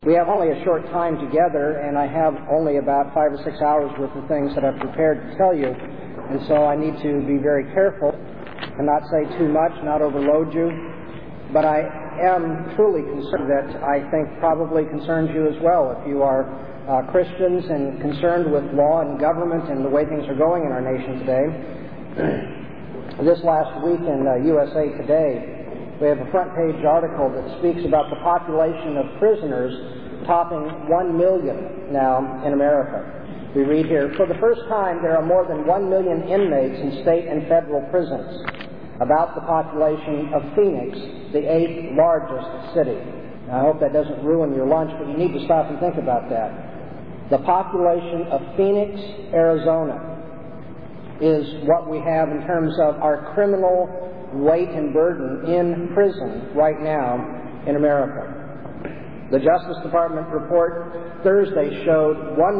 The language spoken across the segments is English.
We have only a short time together, and I have only about 5 or 6 hours worth of things that I've prepared to tell you, and so I need to be very careful and not say too much, not overload you. But I am truly concerned that I think probably concerns you as well. If you are Christians and concerned with law and government and the way things are going in our nation today. This last week in USA Today, we have a front-page article that speaks about the population of prisoners topping 1 million now in America. We read here, for the first time there are more than 1 million inmates in state and federal prisons, about the population of Phoenix, the 8th largest city. Now, I hope that doesn't ruin your lunch, but you need to stop and think about that. The population of Phoenix, Arizona, is what we have in terms of our criminal weight and burden in prison right now in America. The Justice Department report Thursday showed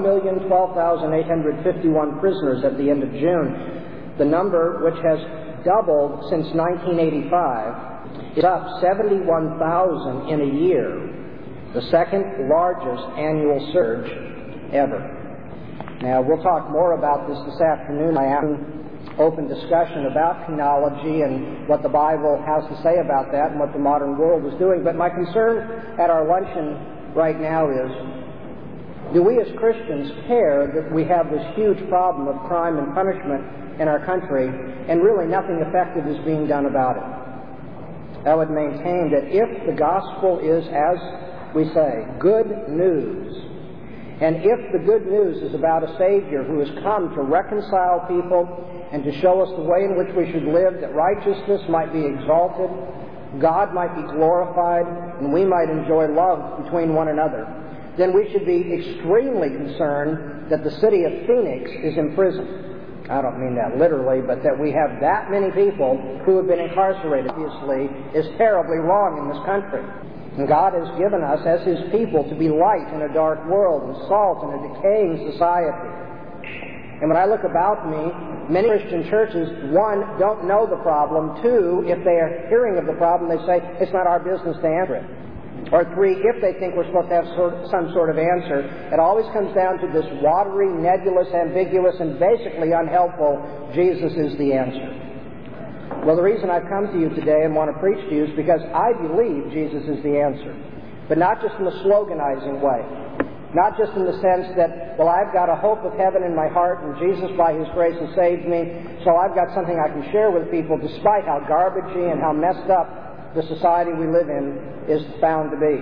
1,012,851 prisoners at the end of June. The number, which has doubled since 1985, is up 71,000 in a year, the second largest annual surge ever. Now, we'll talk more about this afternoon. I have an open discussion about penology and what the Bible has to say about that and what the modern world is doing. But my concern at our luncheon right now is, do we as Christians care that we have this huge problem of crime and punishment in our country and really nothing effective is being done about it? I would maintain that if the gospel is, as we say, good news, and if the good news is about a Savior who has come to reconcile people and to show us the way in which we should live, that righteousness might be exalted, God might be glorified, and we might enjoy love between one another, then we should be extremely concerned that the city of Phoenix is in prison. I don't mean that literally, but that we have that many people who have been incarcerated, obviously, is terribly wrong in this country. And God has given us, as His people, to be light in a dark world and salt in a decaying society. And when I look about me, many Christian churches, one, don't know the problem. Two, if they are hearing of the problem, they say, it's not our business to answer it. Or three, if they think we're supposed to have some sort of answer, it always comes down to this watery, nebulous, ambiguous, and basically unhelpful, Jesus is the answer. Well, the reason I've come to you today and want to preach to you is because I believe Jesus is the answer. But not just in the sloganizing way. Not just in the sense that, well, I've got a hope of heaven in my heart and Jesus by His grace has saved me, so I've got something I can share with people despite how garbagey and how messed up the society we live in is found to be.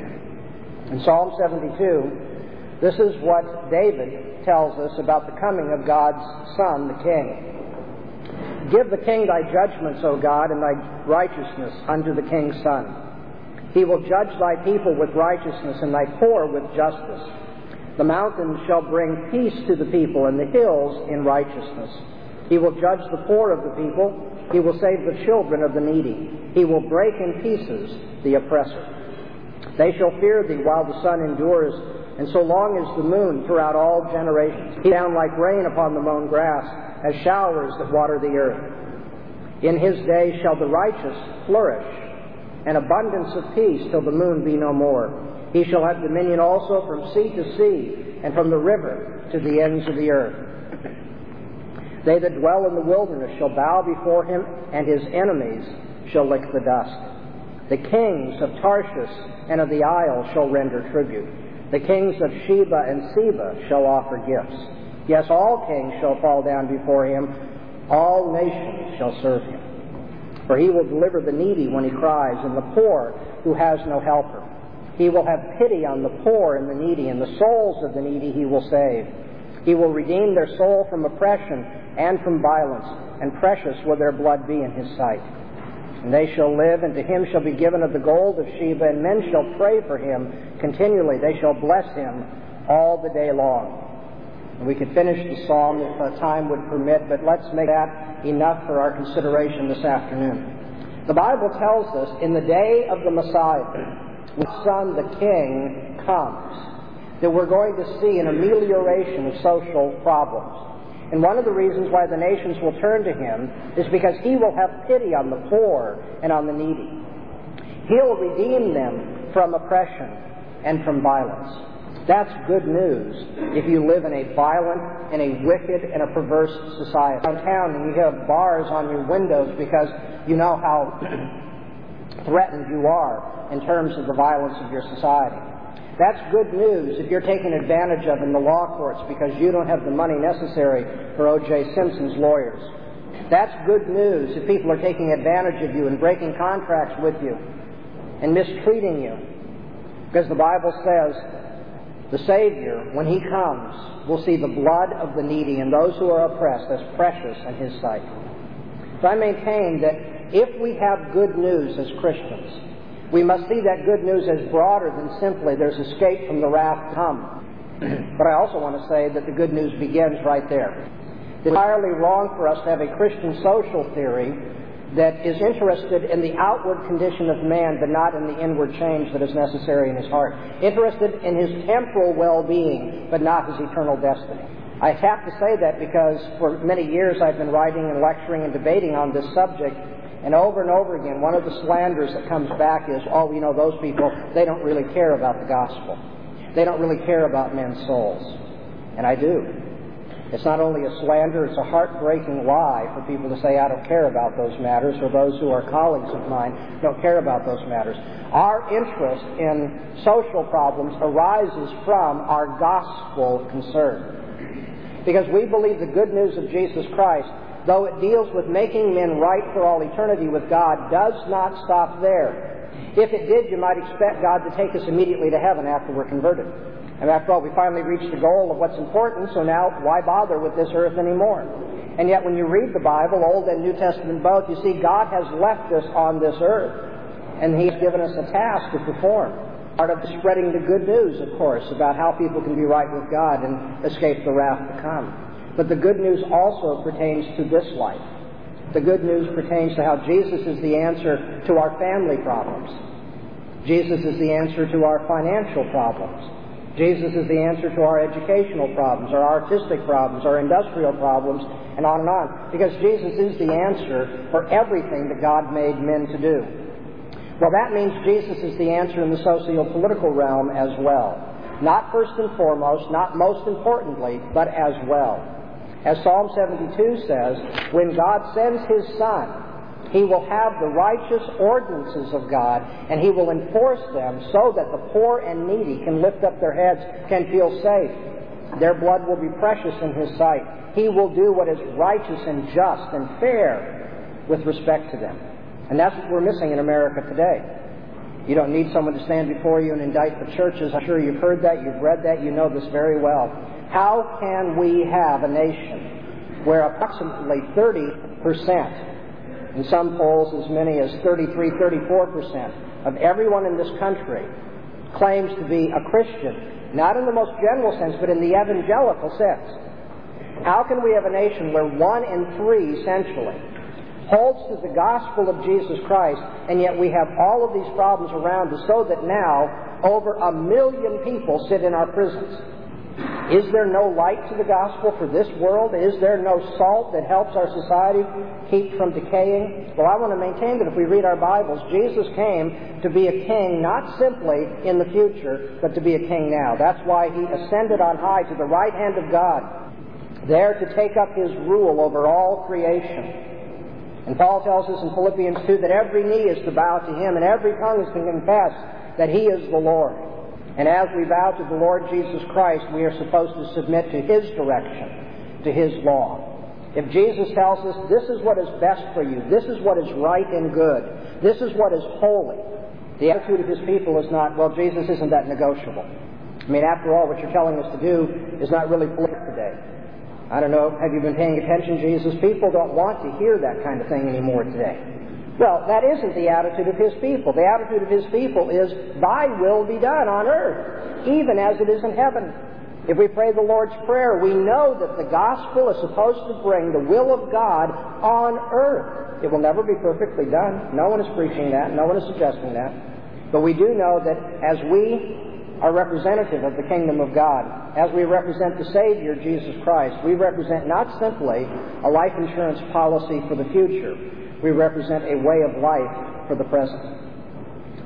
In Psalm 72, this is what David tells us about the coming of God's Son, the King. Give the king thy judgments, O God, and thy righteousness unto the king's son. He will judge thy people with righteousness and thy poor with justice. The mountains shall bring peace to the people, and the hills in righteousness. He will judge the poor of the people. He will save the children of the needy. He will break in pieces the oppressor. They shall fear thee while the sun endures, and so long as the moon throughout all generations. He down like rain upon the mown grass, as showers that water the earth. In His day shall the righteous flourish, an abundance of peace till the moon be no more. He shall have dominion also from sea to sea, and from the river to the ends of the earth. They that dwell in the wilderness shall bow before Him, and His enemies shall lick the dust. The kings of Tarshish and of the isles shall render tribute. The kings of Sheba and Seba shall offer gifts. Yes, all kings shall fall down before Him. All nations shall serve Him. For He will deliver the needy when he cries, and the poor who has no helper. He will have pity on the poor and the needy, and the souls of the needy He will save. He will redeem their soul from oppression and from violence, and precious will their blood be in His sight. And they shall live, and to Him shall be given of the gold of Sheba, and men shall pray for Him continually. They shall bless Him all the day long. We could finish the psalm if time would permit, but let's make that enough for our consideration this afternoon. The Bible tells us in the day of the Messiah, when the Son, the King, comes, that we're going to see an amelioration of social problems. And one of the reasons why the nations will turn to Him is because He will have pity on the poor and on the needy. He'll redeem them from oppression and from violence. That's good news if you live in a violent and a wicked and a perverse society. Downtown, and you have bars on your windows because you know how threatened you are in terms of the violence of your society. That's good news if you're taken advantage of in the law courts because you don't have the money necessary for O.J. Simpson's lawyers. That's good news if people are taking advantage of you and breaking contracts with you and mistreating you. Because the Bible says the Savior, when He comes, will see the blood of the needy and those who are oppressed as precious in His sight. So I maintain that if we have good news as Christians, we must see that good news as broader than simply there's escape from the wrath to come. But I also want to say that the good news begins right there. It's entirely wrong for us to have a Christian social theory that is interested in the outward condition of man, but not in the inward change that is necessary in his heart. Interested in his temporal well-being, but not his eternal destiny. I have to say that because for many years I've been writing and lecturing and debating on this subject, and over again, one of the slanders that comes back is, oh, you know, those people, they don't really care about the gospel. They don't really care about men's souls. And I do. It's not only a slander, it's a heartbreaking lie for people to say, I don't care about those matters, or those who are colleagues of mine don't care about those matters. Our interest in social problems arises from our gospel concern. Because we believe the good news of Jesus Christ, though it deals with making men right for all eternity with God, does not stop there. If it did, you might expect God to take us immediately to heaven after we're converted. And after all, we finally reached the goal of what's important, so now why bother with this earth anymore? And yet when you read the Bible, Old and New Testament both, you see God has left us on this earth, and He's given us a task to perform. Part of spreading the good news, of course, about how people can be right with God and escape the wrath to come. But the good news also pertains to this life. The good news pertains to how Jesus is the answer to our family problems. Jesus is the answer to our financial problems. Jesus is the answer to our educational problems, our artistic problems, our industrial problems, and on and on. Because Jesus is the answer for everything that God made men to do. Well, that means Jesus is the answer in the socio-political realm as well. Not first and foremost, not most importantly, but as well. As Psalm 72 says, when God sends His Son, He will have the righteous ordinances of God, and He will enforce them so that the poor and needy can lift up their heads, can feel safe. Their blood will be precious in His sight. He will do what is righteous and just and fair with respect to them. And that's what we're missing in America today. You don't need someone to stand before you and indict the churches. I'm sure you've heard that, you've read that, you know this very well. How can we have a nation where approximately 30%, in some polls as many as 33-34% of everyone in this country claims to be a Christian, not in the most general sense, but in the evangelical sense? How can we have a nation where 1 in 3 essentially holds to the gospel of Jesus Christ, and yet we have all of these problems around us, so that now over 1 million people sit in our prisons? Is there no light to the gospel for this world? Is there no salt that helps our society keep from decaying? Well, I want to maintain that if we read our Bibles, Jesus came to be a king not simply in the future, but to be a king now. That's why He ascended on high to the right hand of God, there to take up His rule over all creation. And Paul tells us in Philippians 2 that every knee is to bow to Him and every tongue is to confess that He is the Lord. And as we bow to the Lord Jesus Christ, we are supposed to submit to His direction, to His law. If Jesus tells us this is what is best for you, this is what is right and good, this is what is holy, the attitude of His people is not, well, Jesus, isn't that negotiable? I mean, after all, what you're telling us to do is not really political today. I don't know, have you been paying attention, Jesus? People don't want to hear that kind of thing anymore today. Well, that isn't the attitude of His people. The attitude of His people is, Thy will be done on earth, even as it is in heaven. If we pray the Lord's Prayer, we know that the gospel is supposed to bring the will of God on earth. It will never be perfectly done. No one is preaching that. No one is suggesting that. But we do know that as we are representative of the kingdom of God, as we represent the Savior, Jesus Christ, we represent not simply a life insurance policy for the future. We represent a way of life for the present.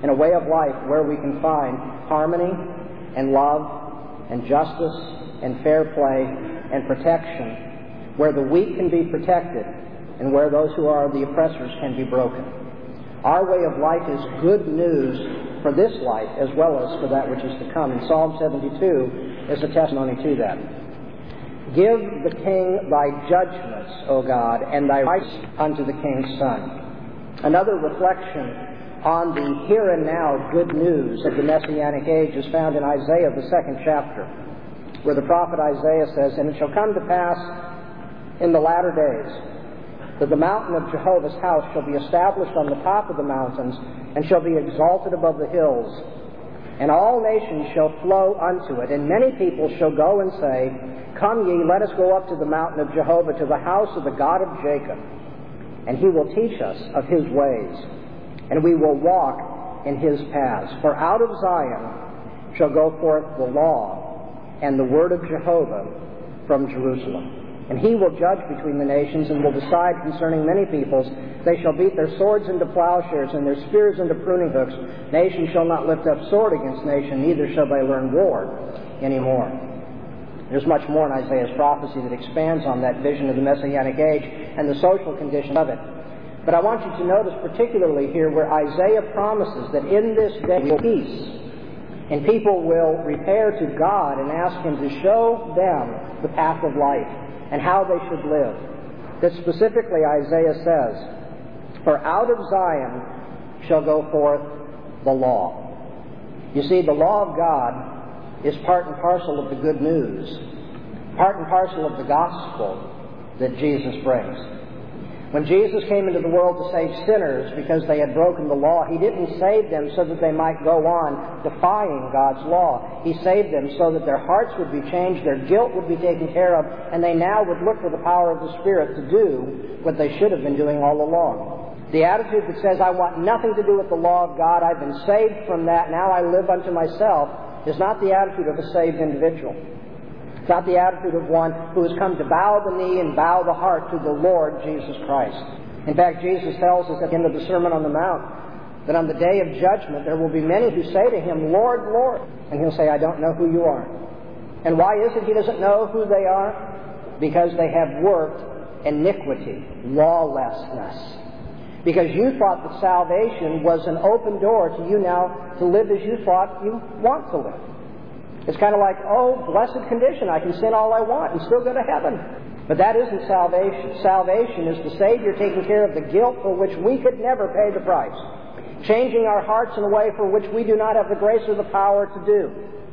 and a way of life where we can find harmony and love and justice and fair play and protection, where the weak can be protected and where those who are the oppressors can be broken. Our way of life is good news for this life as well as for that which is to come. And Psalm 72 is a testimony to that. Give the king thy judgments, O God, and thy rights unto the king's son. Another reflection on the here and now good news of the Messianic age is found in Isaiah, the 2nd chapter, where the prophet Isaiah says, "And it shall come to pass in the latter days that the mountain of Jehovah's house shall be established on the top of the mountains, and shall be exalted above the hills. And all nations shall flow unto it. And many people shall go and say, Come ye, let us go up to the mountain of Jehovah, to the house of the God of Jacob. And he will teach us of his ways, and we will walk in his paths. For out of Zion shall go forth the law and the word of Jehovah from Jerusalem. And he will judge between the nations, and will decide concerning many peoples. They shall beat their swords into plowshares, and their spears into pruning hooks. Nation shall not lift up sword against nation, neither shall they learn war anymore." There's much more in Isaiah's prophecy that expands on that vision of the Messianic age and the social condition of it. But I want you to notice particularly here where Isaiah promises that in this day will be peace, and people will repair to God and ask him to show them the path of life and how they should live. That specifically Isaiah says, "For out of Zion shall go forth the law." You see, the law of God is part and parcel of the good news, part and parcel of the gospel that Jesus brings. When Jesus came into the world to save sinners because they had broken the law, he didn't save them so that they might go on defying God's law. He saved them so that their hearts would be changed, their guilt would be taken care of, and they now would look for the power of the Spirit to do what they should have been doing all along. The attitude that says, "I want nothing to do with the law of God, I've been saved from that, now I live unto myself," is not the attitude of a saved individual. It's not the attitude of one who has come to bow the knee and bow the heart to the Lord Jesus Christ. In fact, Jesus tells us at the end of the Sermon on the Mount that on the day of judgment there will be many who say to him, "Lord, Lord." And he'll say, "I don't know who you are." And why is it he doesn't know who they are? Because they have worked iniquity, lawlessness. Because you thought that salvation was an open door to you now to live as you thought you want to live. It's kind of like, oh, blessed condition, I can sin all I want and still go to heaven. But that isn't salvation. Salvation is the Savior taking care of the guilt for which we could never pay the price, changing our hearts in a way for which we do not have the grace or the power to do,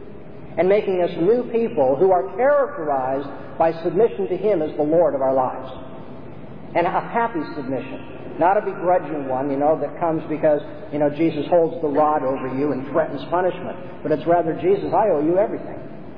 and making us new people who are characterized by submission to Him as the Lord of our lives. And a happy submission. Not a begrudging one, that comes because, Jesus holds the rod over you and threatens punishment. But it's rather, Jesus, I owe you everything.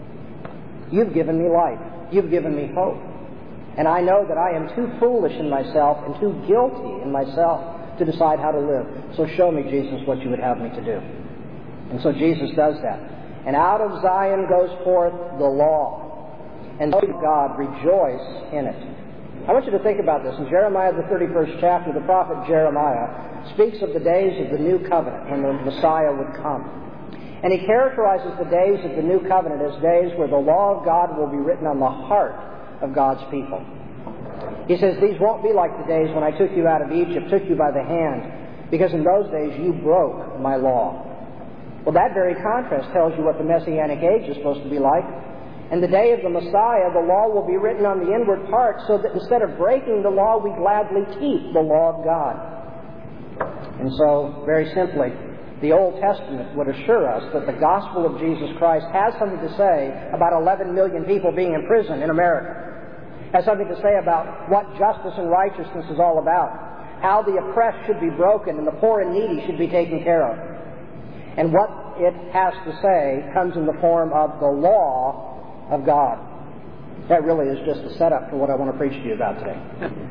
You've given me life. You've given me hope. And I know that I am too foolish in myself and too guilty in myself to decide how to live. So show me, Jesus, what you would have me to do. And so Jesus does that. And out of Zion goes forth the law. And those of God rejoice in it. I want you to think about this. In Jeremiah, the 31st chapter, the prophet Jeremiah speaks of the days of the new covenant when the Messiah would come. And he characterizes the days of the new covenant as days where the law of God will be written on the heart of God's people. He says, "These won't be like the days when I took you out of Egypt, took you by the hand, because in those days you broke my law." Well, that very contrast tells you what the Messianic age is supposed to be like. In the day of the Messiah, the law will be written on the inward part so that instead of breaking the law, we gladly keep the law of God. And so, very simply, the Old Testament would assure us that the gospel of Jesus Christ has something to say about 11 million people being in prison in America. Has something to say about what justice and righteousness is all about. How the oppressed should be broken and the poor and needy should be taken care of. And what it has to say comes in the form of the law of God. That really is just a setup for what I want to preach to you about today.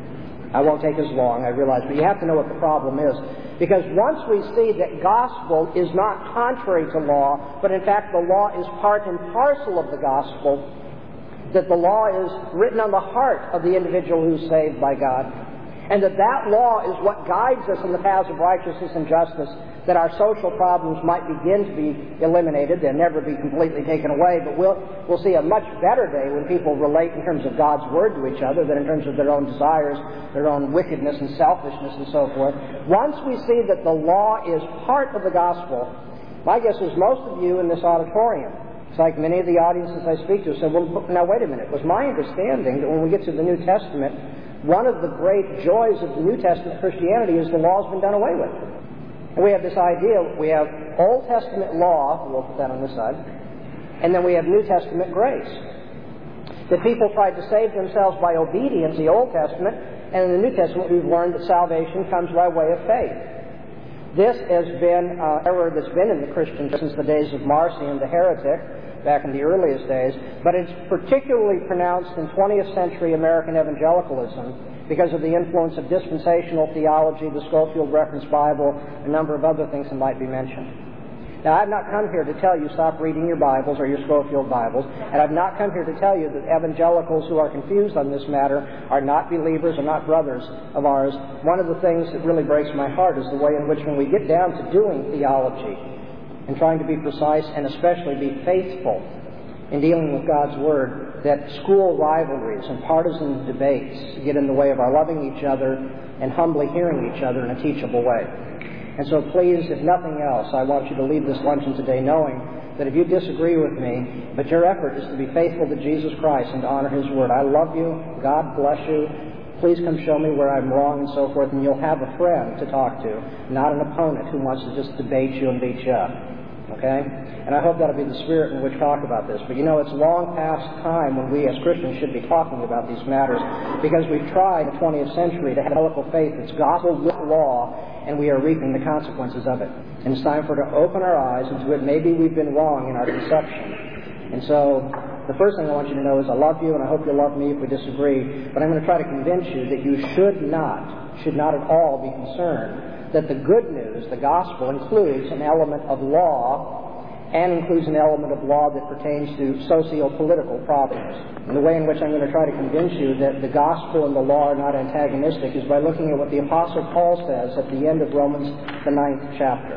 I won't take as long, I realize, but you have to know what the problem is. Because once we see that gospel is not contrary to law, but in fact the law is part and parcel of the gospel, that the law is written on the heart of the individual who's saved by God, And that law is what guides us in the paths of righteousness and justice, that our social problems might begin to be eliminated. They'll never be completely taken away, but we'll see a much better day when people relate in terms of God's Word to each other than in terms of their own desires, their own wickedness and selfishness and so forth. Once we see that the law is part of the gospel, my guess is most of you in this auditorium, it's like many of the audiences I speak to, say, well, now wait a minute. It was my understanding that when we get to the New Testament, one of the great joys of the New Testament Christianity is the law's been done away with. And we have this idea, we have Old Testament law, we'll put that on this side, and then we have New Testament grace. That people tried to save themselves by obedience, the Old Testament, and in the New Testament we've learned that salvation comes by way of faith. This has been an error that's been in the Christian since the days of Marcion the heretic, back in the earliest days, but it's particularly pronounced in 20th century American evangelicalism because of the influence of dispensational theology, the Scofield Reference Bible, a number of other things that might be mentioned. Now, I've not come here to tell you stop reading your Bibles or your Scofield Bibles, and I've not come here to tell you that evangelicals who are confused on this matter are not believers or not brothers of ours. One of the things that really breaks my heart is the way in which when we get down to doing theology and trying to be precise and especially be faithful in dealing with God's Word, that school rivalries and partisan debates get in the way of our loving each other and humbly hearing each other in a teachable way. And so please, if nothing else, I want you to leave this luncheon today knowing that if you disagree with me, but your effort is to be faithful to Jesus Christ and to honor His Word. I love you. God bless you. Please come show me where I'm wrong and so forth, and you'll have a friend to talk to, not an opponent who wants to just debate you and beat you up. Okay? And I hope that'll be the spirit in which we talk about this. But you know, it's long past time when we as Christians should be talking about these matters, because we've tried in the 20th century to have biblical faith that's gospel with law, and we are reaping the consequences of it. And it's time for us to open our eyes into it. Maybe we've been wrong in our conception. And so, the first thing I want you to know is I love you, and I hope you'll love me if we disagree. But I'm going to try to convince you that you should not at all be concerned that the good news, the gospel, includes an element of law and includes an element of law that pertains to socio-political problems. And the way in which I'm going to try to convince you that the gospel and the law are not antagonistic is by looking at what the Apostle Paul says at the end of Romans, the 9th chapter.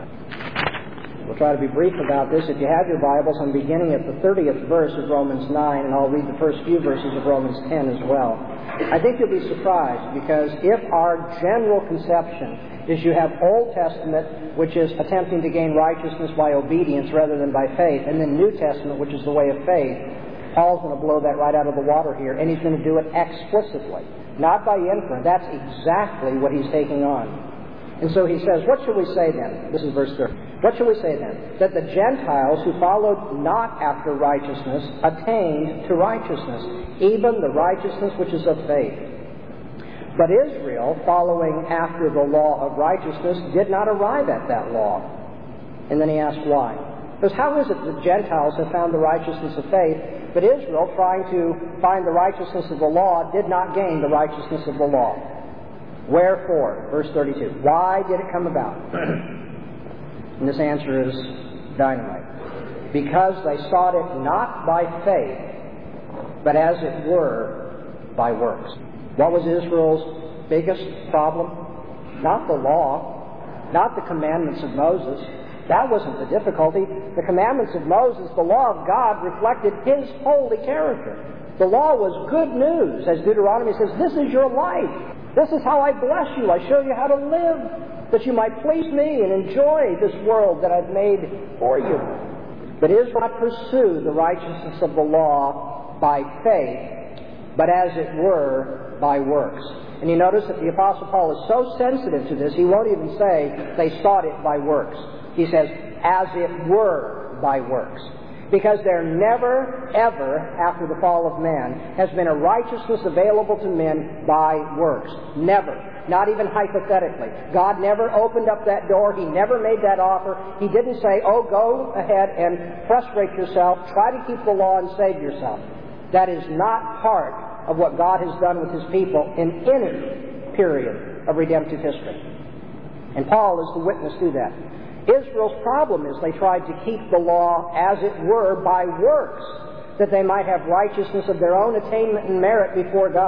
We'll try to be brief about this. If you have your Bibles, I'm beginning at the 30th verse of Romans 9, and I'll read the first few verses of Romans 10 as well. I think you'll be surprised, because if our general conception is you have Old Testament, which is attempting to gain righteousness by obedience rather than by faith, and then New Testament, which is the way of faith, Paul's going to blow that right out of the water here, and he's going to do it explicitly, not by inference. That's exactly what he's taking on. And so he says, what shall we say then? This is verse 30. What shall we say then? That the Gentiles who followed not after righteousness attained to righteousness, even the righteousness which is of faith. But Israel, following after the law of righteousness, did not arrive at that law. And then he asked why. Because how is it that Gentiles have found the righteousness of faith, but Israel, trying to find the righteousness of the law, did not gain the righteousness of the law? Wherefore, verse 32, why did it come about? And this answer is dynamite. Because they sought it not by faith, but as it were, by works. What was Israel's biggest problem? Not the law, not the commandments of Moses. That wasn't the difficulty. The commandments of Moses, the law of God, reflected His holy character. The law was good news. As Deuteronomy says, this is your life. This is how I bless you. I show you how to live, that you might please me and enjoy this world that I've made for you. But Israel did not pursue the righteousness of the law by faith, but as it were, by works. And you notice that the Apostle Paul is so sensitive to this, he won't even say they sought it by works. He says, as it were, by works. Because there never, ever, after the fall of man, has been a righteousness available to men by works. Never. Not even hypothetically. God never opened up that door. He never made that offer. He didn't say, oh, go ahead and frustrate yourself, try to keep the law and save yourself. That is not part of what God has done with His people in any period of redemptive history. And Paul is the witness to that. Israel's problem is they tried to keep the law, as it were, by works, that they might have righteousness of their own attainment and merit before God.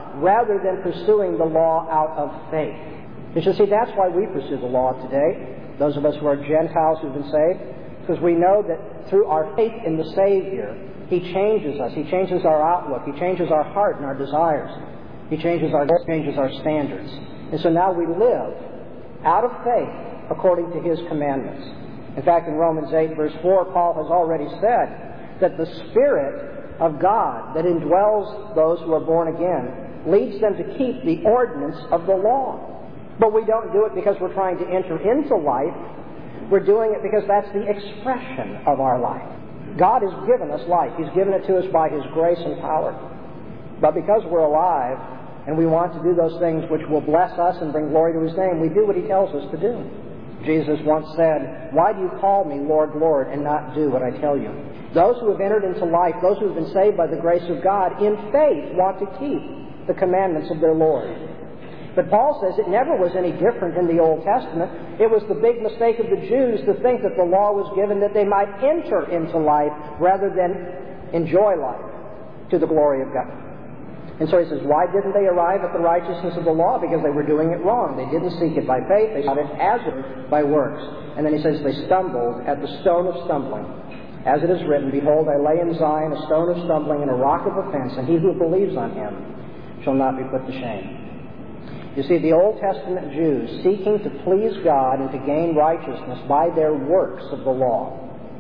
rather than pursuing the law out of faith. You should see, that's why we pursue the law today, those of us who are Gentiles who've been saved, because we know that through our faith in the Savior, He changes us. He changes our outlook. He changes our heart and our desires. He changes our standards. And so now we live out of faith according to His commandments. In fact, in Romans 8, verse 4, Paul has already said that the Spirit of God that indwells those who are born again leads them to keep the ordinance of the law. But we don't do it because we're trying to enter into life. We're doing it because that's the expression of our life. God has given us life. He's given it to us by His grace and power. But because we're alive and we want to do those things which will bless us and bring glory to His name, we do what He tells us to do. Jesus once said, "Why do you call me Lord, Lord, and not do what I tell you?" Those who have entered into life, those who have been saved by the grace of God, in faith want to keep the commandments of their Lord. But Paul says it never was any different in the Old Testament. It was the big mistake of the Jews to think that the law was given that they might enter into life rather than enjoy life to the glory of God. And so he says, why didn't they arrive at the righteousness of the law? Because they were doing it wrong. They didn't seek it by faith. They sought it as it by works. And then he says they stumbled at the stone of stumbling. As it is written, "Behold, I lay in Zion a stone of stumbling and a rock of offense, and he who believes on him shall not be put to shame." You see, the Old Testament Jews, seeking to please God and to gain righteousness by their works of the law,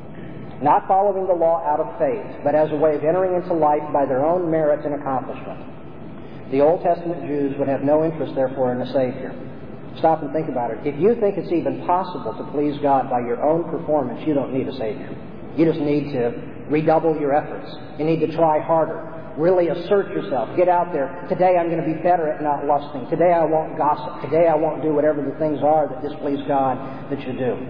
not following the law out of faith, but as a way of entering into life by their own merit and accomplishment. The Old Testament Jews would have no interest, therefore, in a Savior. Stop and think about it. If you think it's even possible to please God by your own performance, you don't need a Savior. You just need to redouble your efforts. You need to try harder. Really assert yourself. Get out there. Today I'm going to be better at not lusting. Today I won't gossip. Today I won't do whatever the things are that displease God that you do.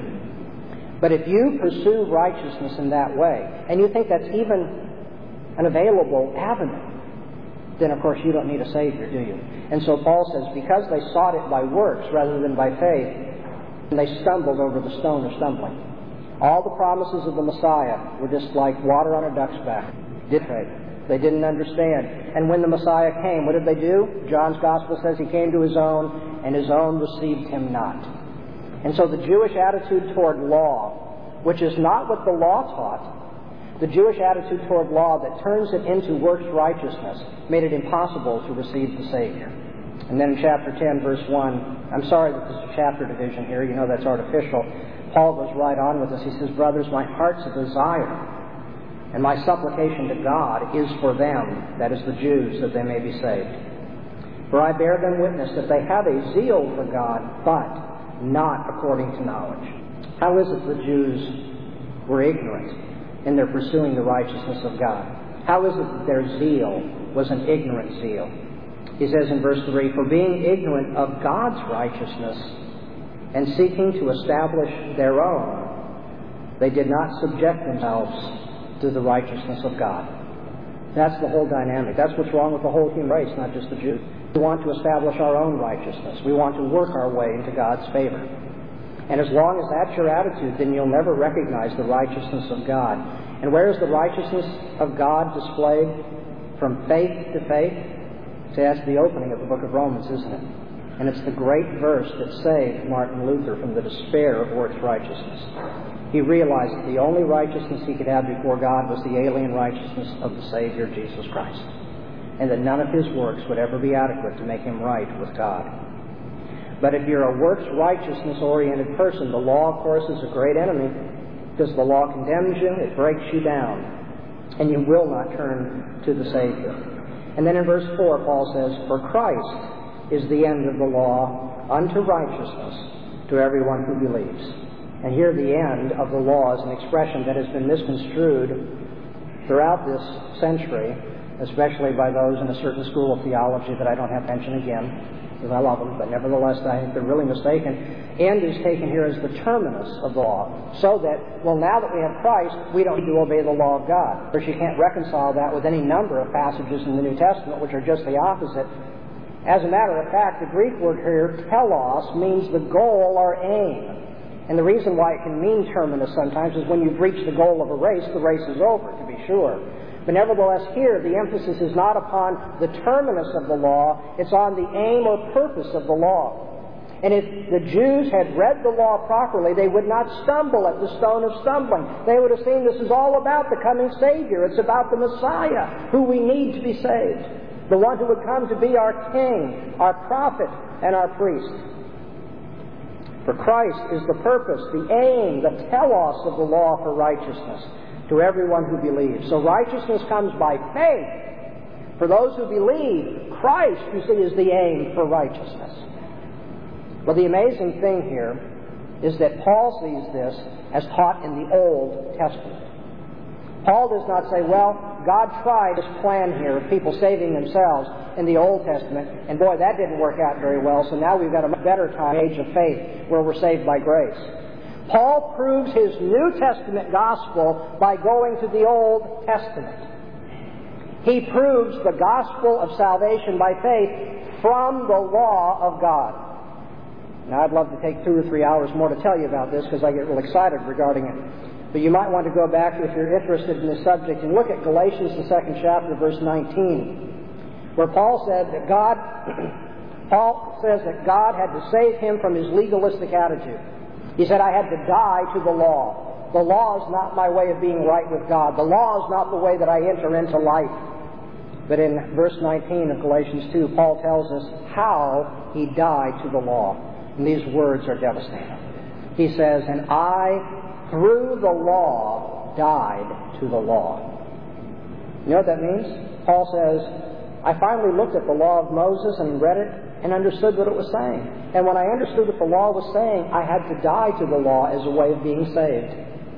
But if you pursue righteousness in that way, and you think that's even an available avenue, then of course you don't need a Savior, do you? And so Paul says, because they sought it by works rather than by faith, they stumbled over the stone of stumbling. All the promises of the Messiah were just like water on a duck's back. They didn't understand. And when the Messiah came, what did they do? John's Gospel says he came to his own, and his own received him not. And so the Jewish attitude toward law, which is not what the law taught, the Jewish attitude toward law that turns it into works righteousness, made it impossible to receive the Savior. And then in chapter 10, verse 1, I'm sorry that there's a chapter division here. You know that's artificial. Paul goes right on with us. He says, "Brothers, my heart's desire and my supplication to God is for them," that is the Jews, "that they may be saved. For I bear them witness that they have a zeal for God, but not according to knowledge." How is it the Jews were ignorant in their pursuing the righteousness of God? How is it that their zeal was an ignorant zeal? He says in verse 3, "For being ignorant of God's righteousness and seeking to establish their own, they did not subject themselves to the righteousness of God." That's the whole dynamic. That's what's wrong with the whole human race, not just the Jews. We want to establish our own righteousness. We want to work our way into God's favor. And as long as that's your attitude, then you'll never recognize the righteousness of God. And where is the righteousness of God displayed? From faith to faith? See, that's the opening of the book of Romans, isn't it? And it's the great verse that saved Martin Luther from the despair of works righteousness. He realized that the only righteousness he could have before God was the alien righteousness of the Savior, Jesus Christ, and that none of his works would ever be adequate to make him right with God. But if you're a works righteousness-oriented person, the law, of course, is a great enemy, because the law condemns you, it breaks you down, and you will not turn to the Savior. And then in verse 4, Paul says, "For Christ is the end of the law unto righteousness to everyone who believes." And here the end of the law is an expression that has been misconstrued throughout this century, especially by those in a certain school of theology that I don't have to mention again, because I love them, but nevertheless I think they're really mistaken. End is taken here as the terminus of the law, so that, well, now that we have Christ, we don't need to obey the law of God. Of course, you can't reconcile that with any number of passages in the New Testament which are just the opposite. As a matter of fact, the Greek word here, telos, means the goal or aim. And the reason why it can mean terminus sometimes is when you've reached the goal of a race, the race is over, to be sure. But nevertheless, here the emphasis is not upon the terminus of the law, it's on the aim or purpose of the law. And if the Jews had read the law properly, they would not stumble at the stone of stumbling. They would have seen this is all about the coming Savior. It's about the Messiah, who we need to be saved. The one who would come to be our King, our prophet, and our priest. For Christ is the purpose, the aim, the telos of the law for righteousness to everyone who believes. So righteousness comes by faith. For those who believe, Christ, you see, is the aim for righteousness. Well, the amazing thing here is that Paul sees this as taught in the Old Testament. Paul does not say, well, God tried this plan here of people saving themselves in the Old Testament, and boy, that didn't work out very well, so now we've got a better time, age of faith, where we're saved by grace. Paul proves his New Testament gospel by going to the Old Testament. He proves the gospel of salvation by faith from the law of God. Now, I'd love to take 2 or 3 hours more to tell you about this because I get real excited regarding it. But you might want to go back, if you're interested in this subject, and look at Galatians, the 2nd chapter, verse 19, where Paul said that Paul says that God had to save him from his legalistic attitude. He said, I had to die to the law. The law is not my way of being right with God. The law is not the way that I enter into life. But in verse 19 of Galatians 2, Paul tells us how he died to the law. And these words are devastating. He says, and I, through the law, died to the law. You know what that means? Paul says, I finally looked at the law of Moses and read it and understood what it was saying. And when I understood what the law was saying, I had to die to the law as a way of being saved.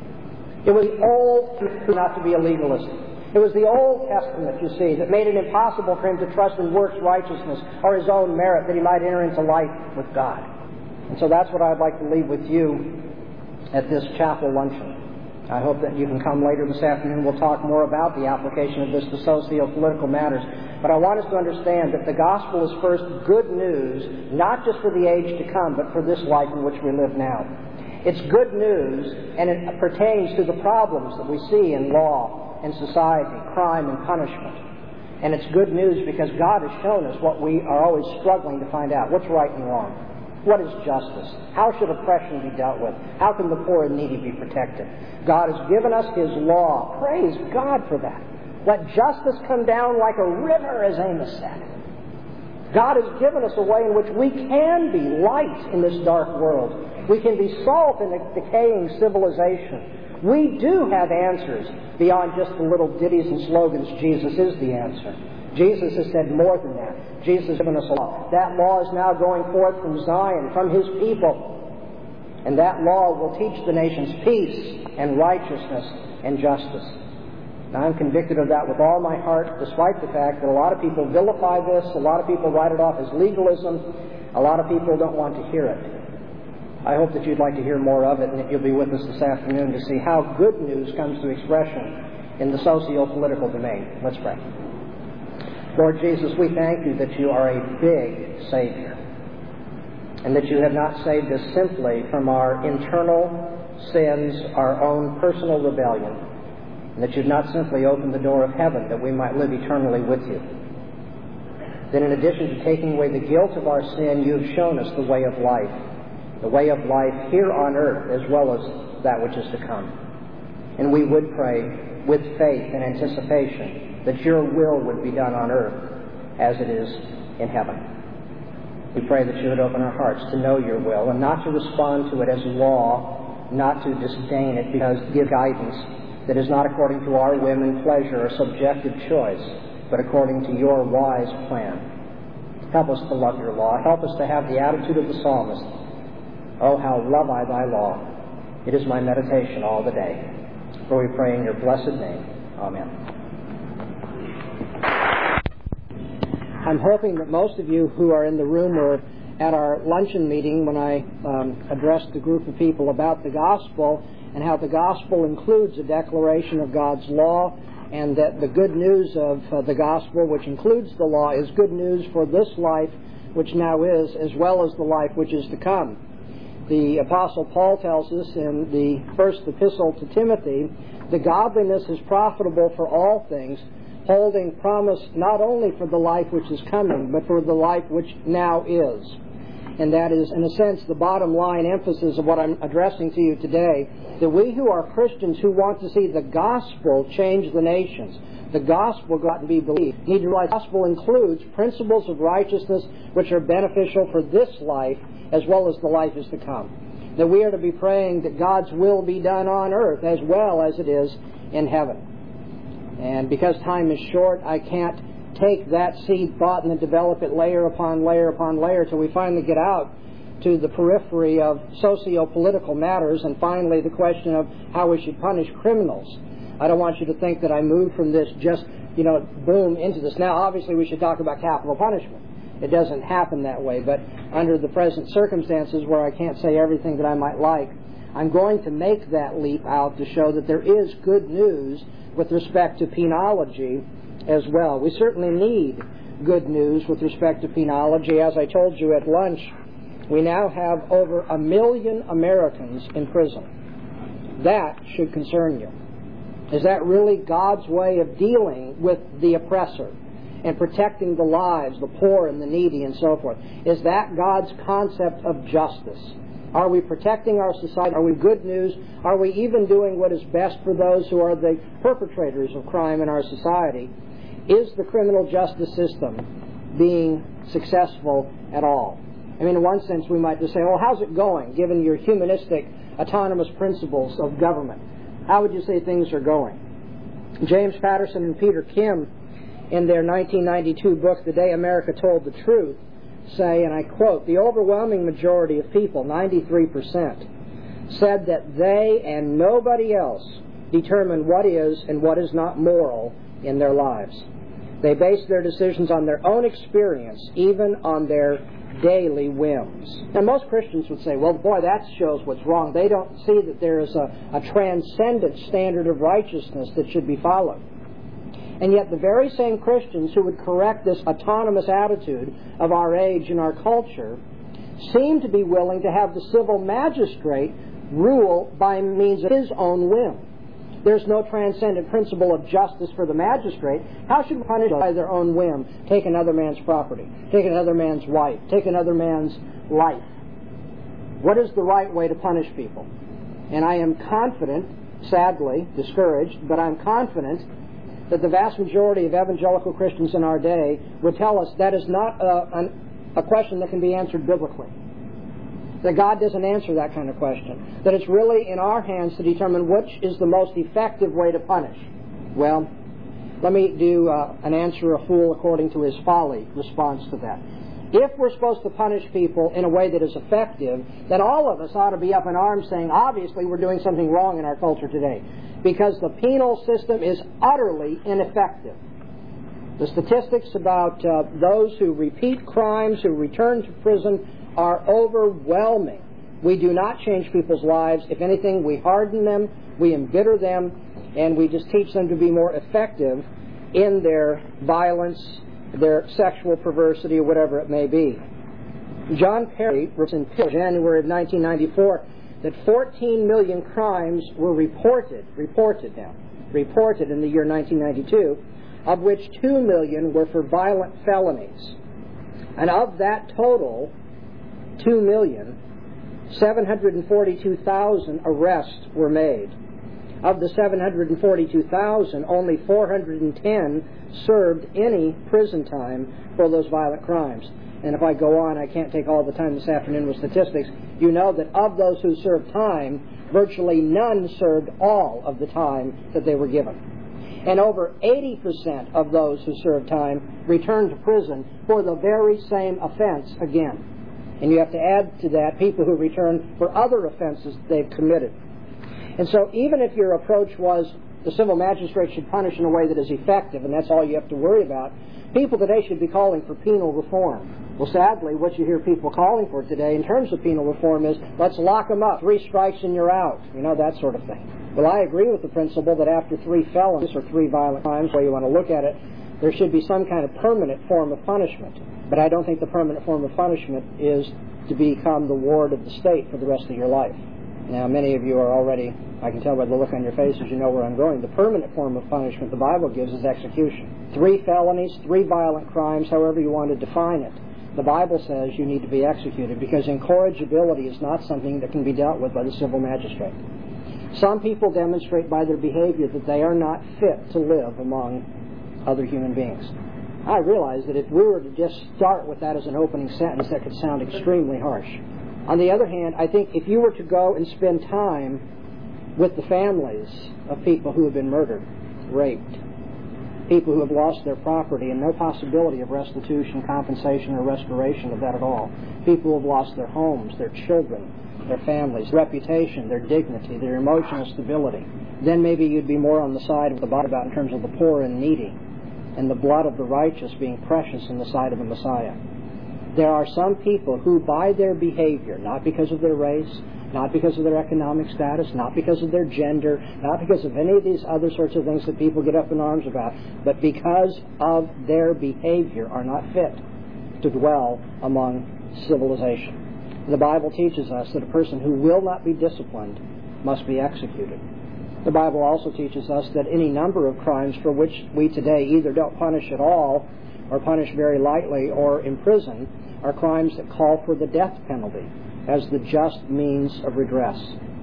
It was old not to be a legalist. It was the Old Testament, you see, that made it impossible for him to trust in works righteousness or his own merit that he might enter into life with God. And so that's what I'd like to leave with you at this chapel luncheon. I hope that you can come later this afternoon. We'll talk more about the application of this to socio-political matters. But I want us to understand that the gospel is first good news, not just for the age to come, but for this life in which we live now. It's good news, and it pertains to the problems that we see in law and society, crime and punishment. And it's good news because God has shown us what we are always struggling to find out. What's right and wrong? What is justice? How should oppression be dealt with? How can the poor and needy be protected? God has given us His law. Praise God for that. Let justice come down like a river, as Amos said. God has given us a way in which we can be light in this dark world. We can be salt in a decaying civilization. We do have answers beyond just the little ditties and slogans. Jesus is the answer. Jesus has said more than that. Jesus has given us a law. That law is now going forth from Zion, from His people. And that law will teach the nations peace and righteousness and justice. Now, I'm convicted of that with all my heart, despite the fact that a lot of people vilify this, a lot of people write it off as legalism, a lot of people don't want to hear it. I hope that you'd like to hear more of it and that you'll be with us this afternoon to see how good news comes to expression in the socio-political domain. Let's pray. Lord Jesus, we thank You that You are a big Savior, and that You have not saved us simply from our internal sins, our own personal rebellion, and that You've not simply opened the door of heaven that we might live eternally with You. That in addition to taking away the guilt of our sin, You have shown us the way of life here on earth as well as that which is to come. And we would pray with faith and anticipation that Your will would be done on earth as it is in heaven. We pray that You would open our hearts to know Your will and not to respond to it as law, not to disdain it because give guidance that is not according to our whim and pleasure or subjective choice, but according to Your wise plan. Help us to love Your law. Help us to have the attitude of the psalmist. Oh, how love I Thy law. It is my meditation all the day. For we pray in Your blessed name. Amen. I'm hoping that most of you who are in the room were at our luncheon meeting when I addressed the group of people about the gospel and how the gospel includes a declaration of God's law, and that the good news of the gospel, which includes the law, is good news for this life which now is, as well as the life which is to come. the Apostle Paul tells us in the first epistle to Timothy, the godliness is profitable for all things, holding promise not only for the life which is coming, but for the life which now is. And that is, in a sense, the bottom line emphasis of what I'm addressing to you today, that we who are Christians who want to see the gospel change the nations, the gospel go out and be believed, need to realize the gospel includes principles of righteousness which are beneficial for this life as well as the life is to come. That we are to be praying that God's will be done on earth as well as it is in heaven. And because time is short, I can't take that seed thought and then develop it layer upon layer upon layer till we finally get out to the periphery of socio-political matters and finally the question of how we should punish criminals. I don't want you to think that I moved from this just, boom, into this. Now, obviously, we should talk about capital punishment. It doesn't happen that way, but under the present circumstances where I can't say everything that I might like, I'm going to make that leap out to show that there is good news with respect to penology as well. We certainly need good news with respect to penology. As I told you at lunch, we now have over 1 million Americans in prison. That should concern you. Is that really God's way of dealing with the oppressor and protecting the lives, the poor and the needy and so forth? Is that God's concept of justice? Are we protecting our society? Are we good news? Are we even doing what is best for those who are the perpetrators of crime in our society? Is the criminal justice system being successful at all? I mean, in one sense, we might just say, well, how's it going, given your humanistic, autonomous principles of government? How would you say things are going? James Patterson and Peter Kim, in their 1992 book, The Day America Told the Truth, say, and I quote, the overwhelming majority of people, 93%, said that they and nobody else determine what is and what is not moral in their lives. They base their decisions on their own experience, even on their daily whims. Now, most Christians would say, well, boy, that shows what's wrong. They don't see that there is a transcendent standard of righteousness that should be followed. And yet the very same Christians who would correct this autonomous attitude of our age and our culture seem to be willing to have the civil magistrate rule by means of his own whim. There's no transcendent principle of justice for the magistrate. How should we punish by their own whim? Take another man's property, take another man's wife, take another man's life. What is the right way to punish people? And I am confident, sadly, discouraged, but I'm confident that the vast majority of evangelical Christians in our day would tell us that is not a question that can be answered biblically. That God doesn't answer that kind of question. That it's really in our hands to determine which is the most effective way to punish. Well, let me do an answer a fool according to his folly response to that. If we're supposed to punish people in a way that is effective, then all of us ought to be up in arms saying, obviously we're doing something wrong in our culture today, because the penal system is utterly ineffective. The statistics about those who repeat crimes, who return to prison, are overwhelming. We do not change people's lives. If anything, we harden them, we embitter them, and we just teach them to be more effective in their violence, their sexual perversity, or whatever it may be. John Perry wrote in January of 1994 that 14 million crimes were reported in the year 1992, of which 2 million were for violent felonies. And of that total, 2,742,000 arrests were made. Of the 742,000, only 410 served any prison time for those violent crimes. And if I go on, I can't take all the time this afternoon with statistics. You know that of those who served time, virtually none served all of the time that they were given. And over 80% of those who served time returned to prison for the very same offense again. And you have to add to that people who return for other offenses they've committed. And so even if your approach was the civil magistrate should punish in a way that is effective, and that's all you have to worry about, people today should be calling for penal reform. Well, sadly, what you hear people calling for today in terms of penal reform is, let's lock them up, 3 strikes and you're out, that sort of thing. Well, I agree with the principle that after 3 felonies or 3 violent crimes, where you want to look at it, there should be some kind of permanent form of punishment. But I don't think the permanent form of punishment is to become the ward of the state for the rest of your life. Now, many of you are already, I can tell by the look on your faces, you know where I'm going. The permanent form of punishment the Bible gives is execution. 3 felonies, 3 violent crimes, however you want to define it. The Bible says you need to be executed because incorrigibility is not something that can be dealt with by the civil magistrate. Some people demonstrate by their behavior that they are not fit to live among other human beings. I realize that if we were to just start with that as an opening sentence, that could sound extremely harsh. On the other hand, I think if you were to go and spend time with the families of people who have been murdered, raped, people who have lost their property and no possibility of restitution, compensation, or restoration of that at all, people who have lost their homes, their children, their families, reputation, their dignity, their emotional stability, then maybe you'd be more on the side of the Bible about in terms of the poor and needy and the blood of the righteous being precious in the sight of the Messiah. There are some people who, by their behavior, not because of their race, not because of their economic status, not because of their gender, not because of any of these other sorts of things that people get up in arms about, but because of their behavior, are not fit to dwell among civilization. The Bible teaches us that a person who will not be disciplined must be executed. The Bible also teaches us that any number of crimes for which we today either don't punish at all or punish very lightly or imprison are crimes that call for the death penalty as the just means of redress.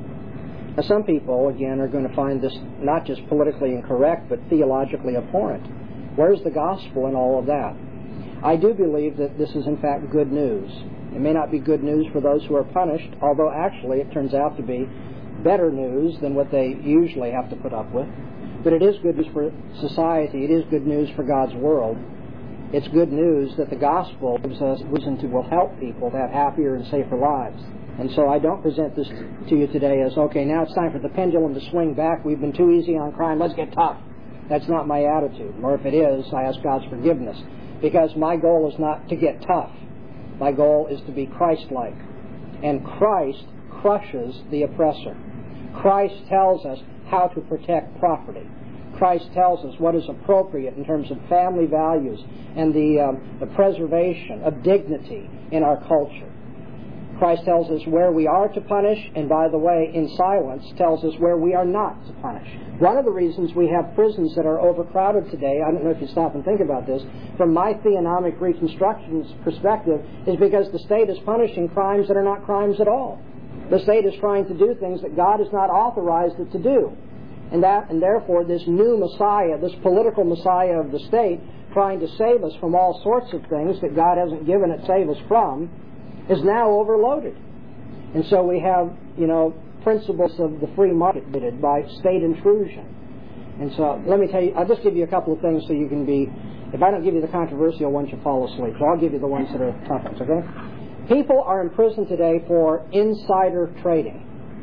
Now, some people, again, are going to find this not just politically incorrect but theologically abhorrent. Where's the gospel in all of that? I do believe that this is in fact good news. It may not be good news for those who are punished, although actually it turns out to be better news than what they usually have to put up with. But it is good news for society. It is good news for God's world. It's good news that the gospel gives us reason to will help people to have happier and safer lives. And so I don't present this to you today as, okay, now it's time for the pendulum to swing back. We've been too easy on crime. Let's get tough. That's not my attitude. Or if it is, I ask God's forgiveness. Because my goal is not to get tough. My goal is to be Christ-like. And Christ crushes the oppressor. Christ tells us how to protect property. Christ tells us what is appropriate in terms of family values and the preservation of dignity in our culture. Christ tells us where we are to punish, and by the way, in silence, tells us where we are not to punish. One of the reasons we have prisons that are overcrowded today, I don't know if you stop and think about this, from my theonomic reconstruction's perspective, is because the state is punishing crimes that are not crimes at all. The state is trying to do things that God has not authorized it to do. And therefore, this new Messiah, this political Messiah of the state, trying to save us from all sorts of things that God hasn't given it save us from, is now overloaded. And so we have, principles of the free market bitted by state intrusion. And so let me tell you, I'll just give you a couple of things so you can be, if I don't give you the controversial ones, you fall asleep. So I'll give you the ones that are tough ones, okay? People are in prison today for insider trading.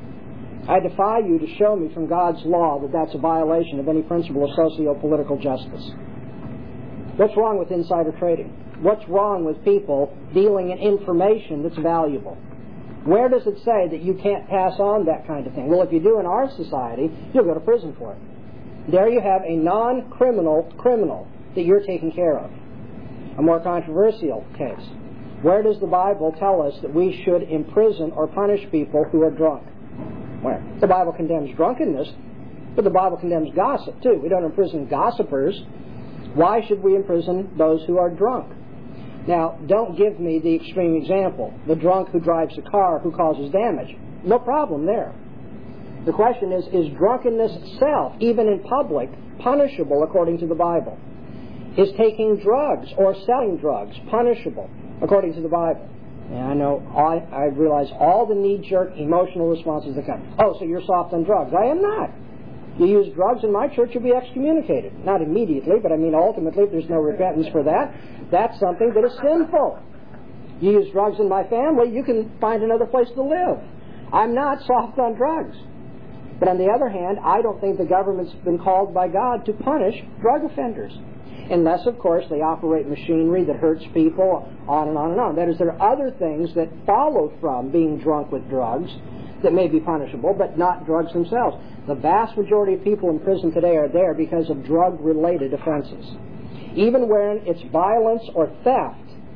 I defy you to show me from God's law that that's a violation of any principle of socio-political justice. What's wrong with insider trading? What's wrong with people dealing in information that's valuable? Where does it say that you can't pass on that kind of thing? Well, if you do in our society, you'll go to prison for it. There you have a non-criminal criminal that you're taking care of. A more controversial case. Where does the Bible tell us that we should imprison or punish people who are drunk? Where? The Bible condemns drunkenness, but the Bible condemns gossip too. We don't imprison gossipers. Why should we imprison those who are drunk? Now, don't give me the extreme example, the drunk who drives a car who causes damage. No problem there. The question is drunkenness itself, even in public, punishable according to the Bible? Is taking drugs or selling drugs punishable according to the Bible? And I know, I realize all the knee-jerk emotional responses that come. Oh, so you're soft on drugs. I am not. You use drugs in my church, you'll be excommunicated. Not immediately, but ultimately, if there's no repentance for that, that's something that is sinful. You use drugs in my family, you can find another place to live. I'm not soft on drugs. But on the other hand, I don't think the government's been called by God to punish drug offenders. Unless, of course, they operate machinery that hurts people, on and on and on. That is, there are other things that follow from being drunk with drugs that may be punishable, but not drugs themselves. The vast majority of people in prison today are there because of drug-related offenses. Even when it's violence or theft,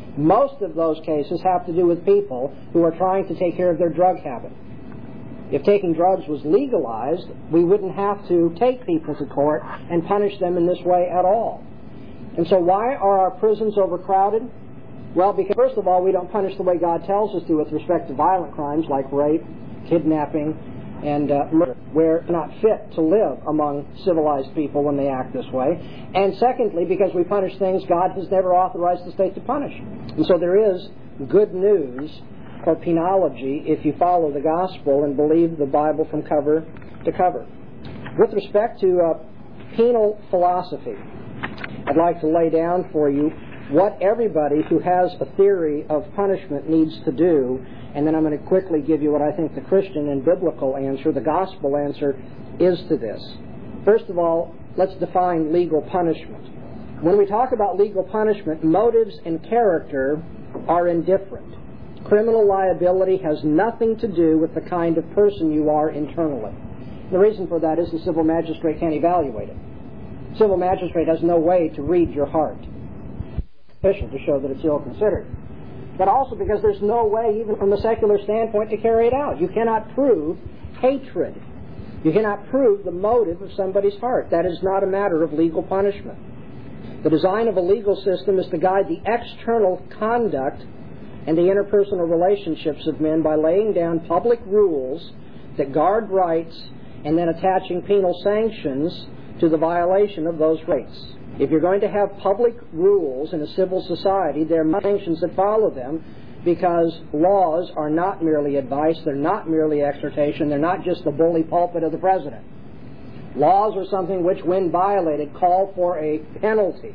Most of those cases have to do with people who are trying to take care of their drug habit. If taking drugs was legalized, we wouldn't have to take people to court and punish them in this way at all. And so why are our prisons overcrowded? Well, because first of all, we don't punish the way God tells us to with respect to violent crimes like rape, kidnapping, and murder, where they're not fit to live among civilized people when they act this way. And secondly, because we punish things God has never authorized the state to punish. And so there is good news for penology if you follow the gospel and believe the Bible from cover to cover. With respect to penal philosophy, I'd like to lay down for you what everybody who has a theory of punishment needs to do, and then I'm going to quickly give you what I think the Christian and biblical answer, the gospel answer, is to this. First of all, let's define legal punishment. When we talk about legal punishment, motives and character are indifferent. Criminal liability has nothing to do with the kind of person you are internally. The reason for that is the civil magistrate can't evaluate it. Civil magistrate has no way to read your heart. Sufficient to show that it's ill-considered. But also because there's no way, even from a secular standpoint, to carry it out. You cannot prove hatred. You cannot prove the motive of somebody's heart. That is not a matter of legal punishment. The design of a legal system is to guide the external conduct and the interpersonal relationships of men by laying down public rules that guard rights and then attaching penal sanctions to the violation of those rights. If you're going to have public rules in a civil society, there are sanctions that follow them, because laws are not merely advice, they're not merely exhortation, they're not just the bully pulpit of the president. Laws are something which, when violated, call for a penalty.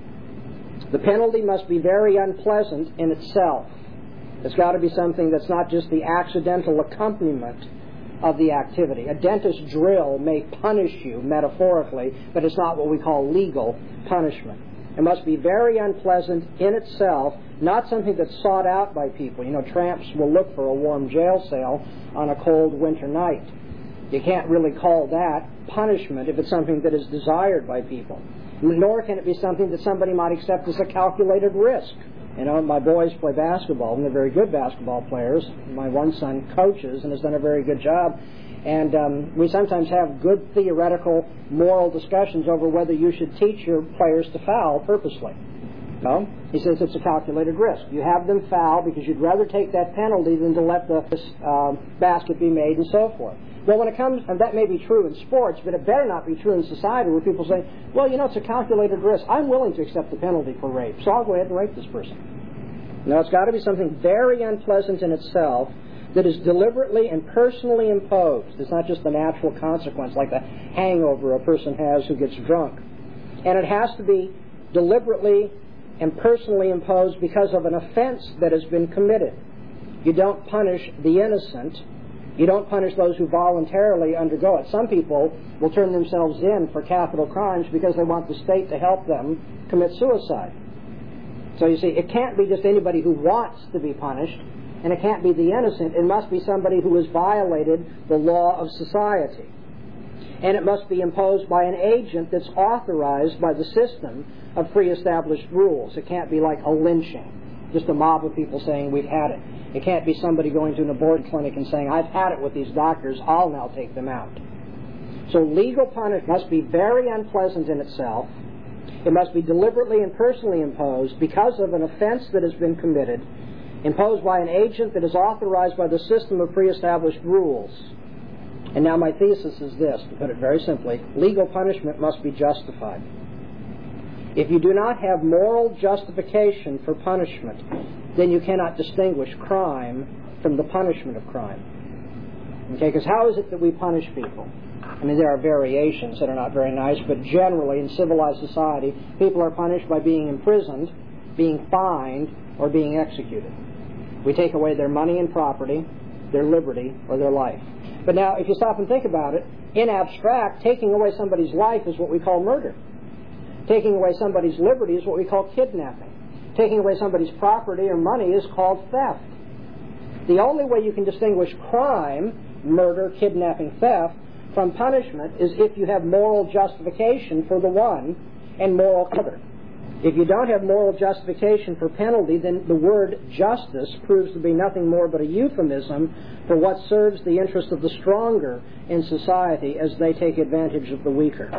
The penalty must be very unpleasant in itself. It's got to be something that's not just the accidental accompaniment of the activity. A dentist drill may punish you metaphorically, but it's not what we call legal punishment. It must be very unpleasant in itself, not something that's sought out by people. You know, tramps will look for a warm jail cell on a cold winter night. You can't really call that punishment if it's something that is desired by people. Nor can it be something that somebody might accept as a calculated risk. You know, my boys play basketball, and they're very good basketball players. My one son coaches and has done a very good job. And we sometimes have good theoretical, moral discussions over whether you should teach your players to foul purposely. No? He says it's a calculated risk. You have them foul because you'd rather take that penalty than to let the basket be made and so forth. Well, when it comes, and that may be true in sports, but it better not be true in society where people say, well, you know, it's a calculated risk. I'm willing to accept the penalty for rape, so I'll go ahead and rape this person. No, it's got to be something very unpleasant in itself that is deliberately and personally imposed. It's not just the natural consequence like the hangover a person has who gets drunk. And it has to be deliberately and personally imposed because of an offense that has been committed. You don't punish the innocent. You don't punish those who voluntarily undergo it. Some people will turn themselves in for capital crimes because they want the state to help them commit suicide. So you see, it can't be just anybody who wants to be punished, and it can't be the innocent. It must be somebody who has violated the law of society. And it must be imposed by an agent that's authorized by the system of pre-established rules. It can't be like a lynching, just a mob of people saying, we've had it. It can't be somebody going to an abortion clinic and saying, I've had it with these doctors, I'll now take them out. So legal punishment must be very unpleasant in itself. It must be deliberately and personally imposed because of an offense that has been committed, imposed by an agent that is authorized by the system of pre-established rules. And now my thesis is this, to put it very simply: legal punishment must be justified. If you do not have moral justification for punishment, then you cannot distinguish crime from the punishment of crime. Okay, because how is it that we punish people? I mean, there are variations that are not very nice, but generally in civilized society, people are punished by being imprisoned, being fined, or being executed. We take away their money and property, their liberty, or their life. But now, if you stop and think about it, in abstract, taking away somebody's life is what we call murder. Taking away somebody's liberty is what we call kidnapping. Taking away somebody's property or money is called theft. The only way you can distinguish crime, murder, kidnapping, theft, from punishment is if you have moral justification for the one and moral for the other. If you don't have moral justification for penalty, then the word justice proves to be nothing more but a euphemism for what serves the interest of the stronger in society as they take advantage of the weaker.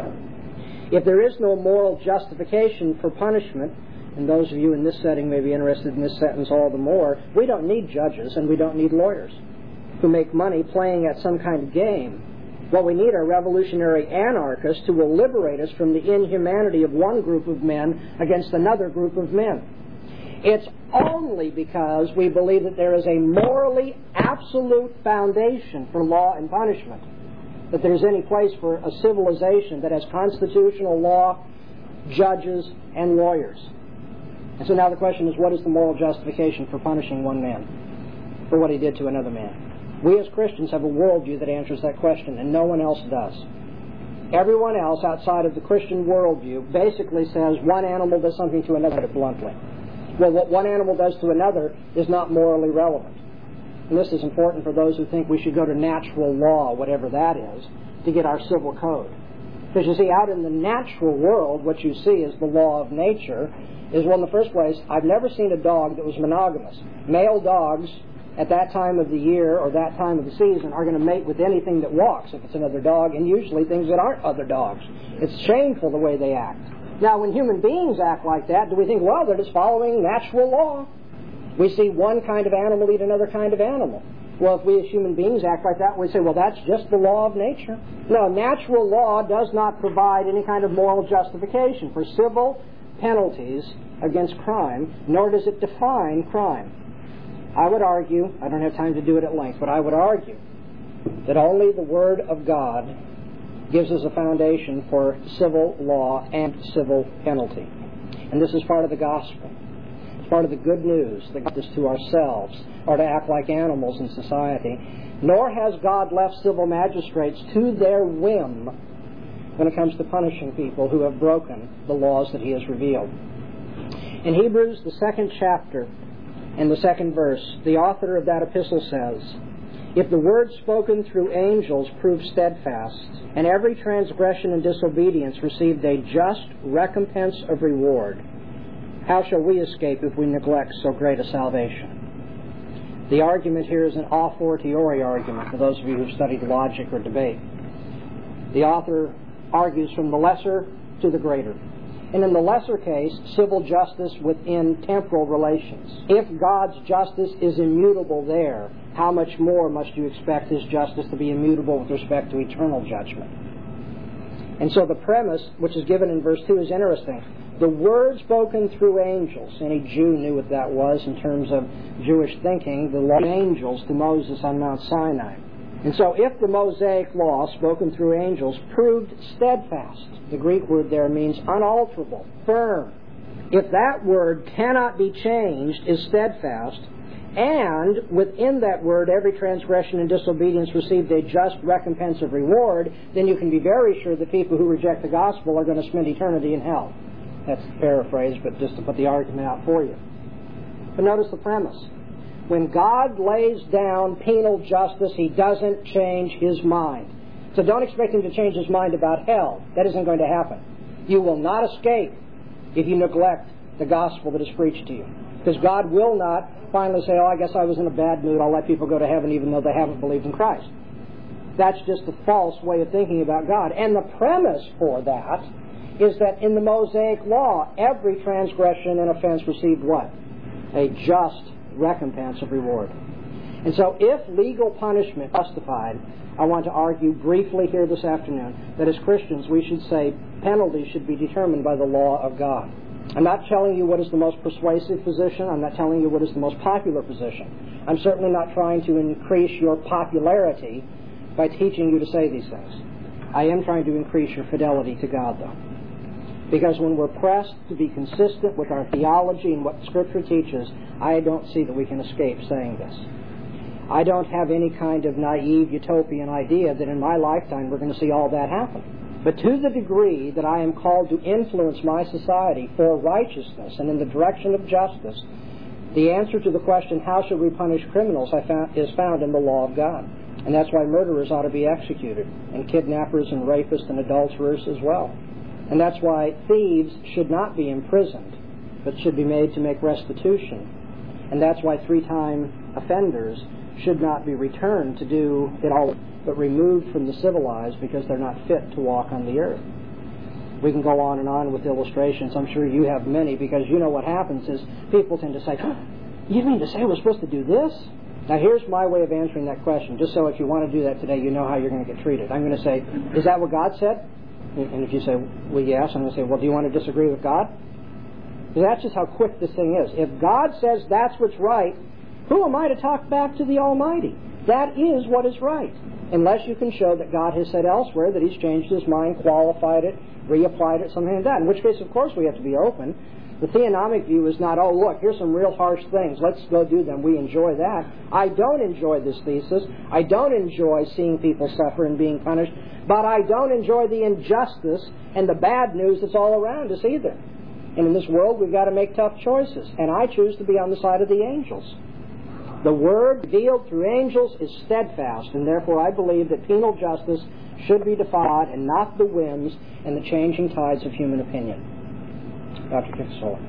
If there is no moral justification for punishment, and those of you in this setting may be interested in this sentence all the more, we don't need judges and we don't need lawyers who make money playing at some kind of game. What we need are revolutionary anarchists who will liberate us from the inhumanity of one group of men against another group of men. It's only because we believe that there is a morally absolute foundation for law and punishment that there's any place for a civilization that has constitutional law, judges, and lawyers. And so now the question is, what is the moral justification for punishing one man for what he did to another man? We as Christians have a worldview that answers that question, and no one else does. Everyone else outside of the Christian worldview basically says one animal does something to another, bluntly. Well, what one animal does to another is not morally relevant. And this is important for those who think we should go to natural law, whatever that is, to get our civil code. Because you see, out in the natural world, what you see is the law of nature is, well, in the first place, I've never seen a dog that was monogamous. Male dogs at that time of the year or that time of the season are going to mate with anything that walks if it's another dog, and usually things that aren't other dogs. It's shameful the way they act. Now, when human beings act like that, do we think, well, they're just following natural law? We see one kind of animal eat another kind of animal. Well, if we as human beings act like that, we say, well, that's just the law of nature. No, natural law does not provide any kind of moral justification for civil penalties against crime, nor does it define crime. I would argue, I don't have time to do it at length, but I would argue that only the Word of God gives us a foundation for civil law and civil penalty. And this is part of the gospel. It's part of the good news that gets us to ourselves, or to act like animals in society. Nor has God left civil magistrates to their whim when it comes to punishing people who have broken the laws that He has revealed. In Hebrews, the 2nd chapter, and the 2nd verse, the author of that epistle says, "If the word spoken through angels proved steadfast, and every transgression and disobedience received a just recompense of reward, how shall we escape if we neglect so great a salvation?" The argument here is an a fortiori argument for those of you who have studied logic or debate. The author argues from the lesser to the greater. And in the lesser case, civil justice within temporal relations. If God's justice is immutable there, how much more must you expect His justice to be immutable with respect to eternal judgment? And so the premise, which is given in verse 2, is interesting. The word spoken through angels, any Jew knew what that was in terms of Jewish thinking, the law of angels to Moses on Mount Sinai. And so if the Mosaic law spoken through angels proved steadfast, the Greek word there means unalterable, firm. If that word cannot be changed, is steadfast, and within that word every transgression and disobedience received a just recompense of reward, then you can be very sure that people who reject the gospel are going to spend eternity in hell. That's paraphrased, but just to put the argument out for you. But notice the premise. When God lays down penal justice, He doesn't change His mind. So don't expect Him to change His mind about hell. That isn't going to happen. You will not escape if you neglect the gospel that is preached to you. Because God will not finally say, oh, I guess I was in a bad mood, I'll let people go to heaven even though they haven't believed in Christ. That's just a false way of thinking about God. And the premise for that is that in the Mosaic law, every transgression and offense received what? A just recompense of reward. And so if legal punishment is justified, I want to argue briefly here this afternoon that as Christians we should say penalties should be determined by the law of God. I'm not telling you what is the most persuasive position. I'm not telling you what is the most popular position. I'm certainly not trying to increase your popularity by teaching you to say these things. I am trying to increase your fidelity to God, though. Because when we're pressed to be consistent with our theology and what Scripture teaches, I don't see that we can escape saying this. I don't have any kind of naive utopian idea that in my lifetime we're going to see all that happen. But to the degree that I am called to influence my society for righteousness and in the direction of justice, the answer to the question, how should we punish criminals, is found in the law of God. And that's why murderers ought to be executed, and kidnappers and rapists and adulterers as well. And that's why thieves should not be imprisoned, but should be made to make restitution. And that's why 3-time offenders should not be returned to do it all, but removed from the civilized because they're not fit to walk on the earth. We can go on and on with illustrations. I'm sure you have many, because you know what happens is people tend to say, you mean to say we're supposed to do this? Now here's my way of answering that question, just so if you want to do that today, you know how you're going to get treated. I'm going to say, is that what God said? And if you say, well, yes, I'm going to say, well, do you want to disagree with God? Because that's just how quick this thing is. If God says that's what's right, who am I to talk back to the Almighty? That is what is right. Unless you can show that God has said elsewhere that He's changed His mind, qualified it, reapplied it, something like that. In which case, of course, we have to be open. The theonomic view is not, oh, look, here's some real harsh things. Let's go do them. We enjoy that. I don't enjoy this thesis. I don't enjoy seeing people suffer and being punished. But I don't enjoy the injustice and the bad news that's all around us either. And in this world, we've got to make tough choices. And I choose to be on the side of the angels. The Word revealed through angels is steadfast, and therefore I believe that penal justice should be defied and not the whims and the changing tides of human opinion. Dr. Kixel.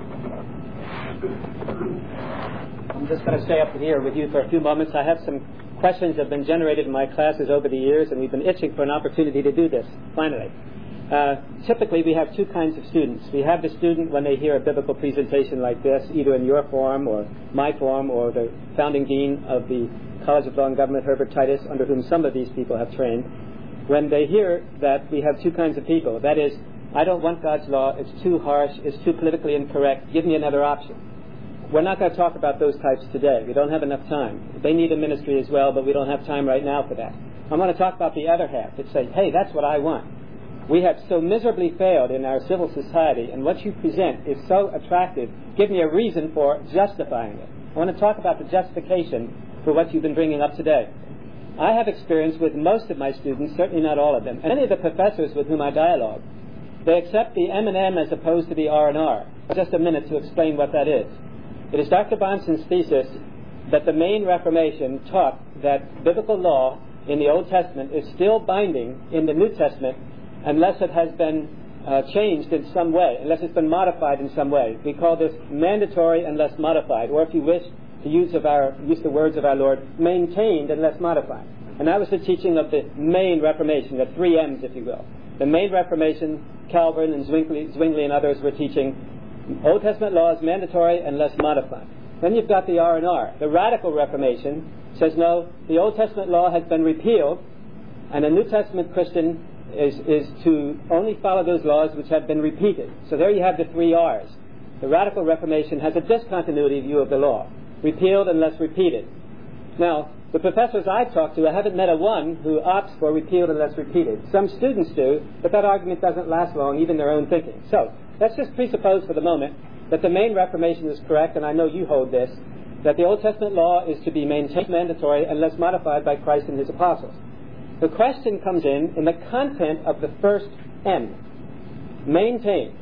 I'm just going to stay up here with you for a few moments. I have some questions that have been generated in my classes over the years, and we've been itching for an opportunity to do this, finally. Typically, we have two kinds of students. We have the student when they hear a biblical presentation like this, either in your form or my form or the founding dean of the College of Law and Government, Herbert Titus, under whom some of these people have trained. When they hear that we have two kinds of people, that is, I don't want God's law, it's too harsh, it's too politically incorrect, give me another option. We're not going to talk about those types today. We don't have enough time. They need a ministry as well, but we don't have time right now for that. I want to talk about the other half that say, hey, that's what I want. We have so miserably failed in our civil society, and what you present is so attractive. Give me a reason for justifying it. I want to talk about the justification for what you've been bringing up today. I have experience with most of my students, certainly not all of them, and many of the professors with whom I dialogue. They accept the M&M as opposed to the R&R. Just a minute to explain what that is. It is Dr. Bahnsen's thesis that the main Reformation taught that biblical law in the Old Testament is still binding in the New Testament unless it has been changed in some way, unless it's been modified in some way. We call this mandatory unless modified, or if you wish to use the words of our Lord, maintained unless modified. And that was the teaching of the main Reformation, the 3 M's, if you will. The main Reformation, Calvin and Zwingli and others were teaching Old Testament law is mandatory unless modified. Then you've got the R&R. The Radical Reformation says, no, the Old Testament law has been repealed, and a New Testament Christian is to only follow those laws which have been repeated. So there you have the 3 R's. The Radical Reformation has a discontinuity view of the law, repealed unless repeated. Now, the professors I've talked to, I haven't met a one who opts for repealed unless repeated. Some students do, but that argument doesn't last long, even their own thinking. So, let's just presuppose for the moment that the main Reformation is correct, and I know you hold this, that the Old Testament law is to be maintained mandatory unless modified by Christ and His apostles. The question comes in the content of the first M, maintained.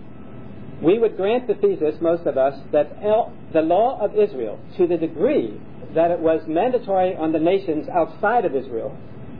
We would grant the thesis, most of us, that the law of Israel, to the degree that it was mandatory on the nations outside of Israel,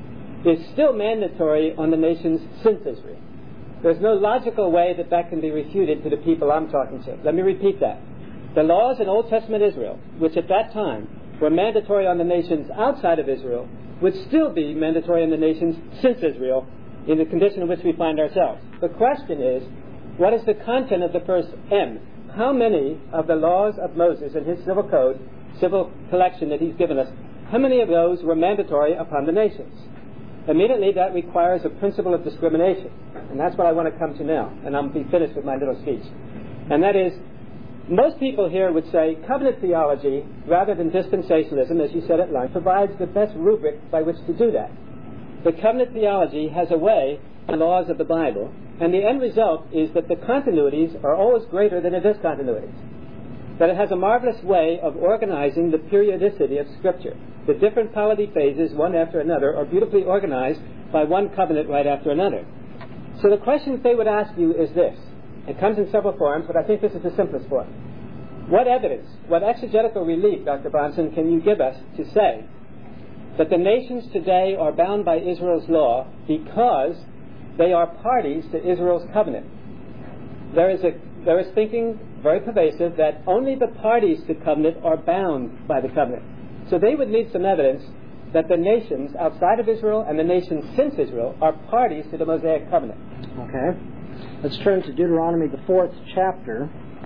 is still mandatory on the nations since Israel. There's no logical way that that can be refuted to the people I'm talking to. Let me repeat that. The laws in Old Testament Israel, which at that time were mandatory on the nations outside of Israel, would still be mandatory on the nations since Israel in the condition in which we find ourselves. The question is, what is the content of the first M? How many of the laws of Moses in his civil code, civil collection that he's given us, how many of those were mandatory upon the nations? Immediately that requires a principle of discrimination. And that's what I want to come to now. And I'll be finished with my little speech. And that is, most people here would say covenant theology, rather than dispensationalism, as you said at length, provides the best rubric by which to do that. The covenant theology has a way, the laws of the Bible, and the end result is that the continuities are always greater than the discontinuities. That it has a marvelous way of organizing the periodicity of Scripture. The different polity phases, one after another, are beautifully organized by one covenant right after another. So the question that they would ask you is this. It comes in several forms, but I think this is the simplest form. What evidence, what exegetical relief, Dr. Bahnsen, can you give us to say that the nations today are bound by Israel's law because they are parties to Israel's covenant. There is thinking, very pervasive, that only the parties to covenant are bound by the covenant. So they would need some evidence that the nations outside of Israel and the nations since Israel are parties to the Mosaic covenant. Okay. Let's turn to Deuteronomy, the 4th chapter.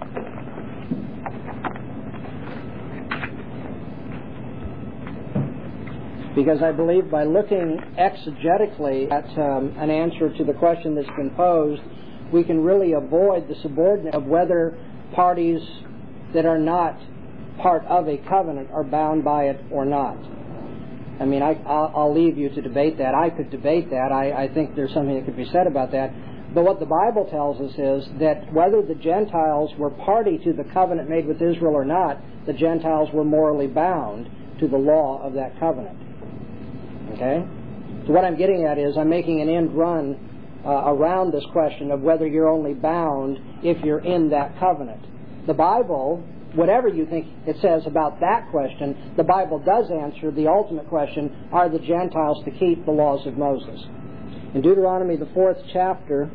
Because I believe by looking exegetically at an answer to the question that's been posed, we can really avoid the subordinate of whether parties that are not part of a covenant are bound by it or not. I mean, I'll leave you to debate that. I could debate that. I think there's something that could be said about that. But what the Bible tells us is that whether the Gentiles were party to the covenant made with Israel or not, the Gentiles were morally bound to the law of that covenant. Okay? So what I'm getting at is I'm making an end run around this question of whether you're only bound if you're in that covenant. The Bible, whatever you think it says about that question, the Bible does answer the ultimate question, are the Gentiles to keep the laws of Moses? In Deuteronomy, the 4th chapter,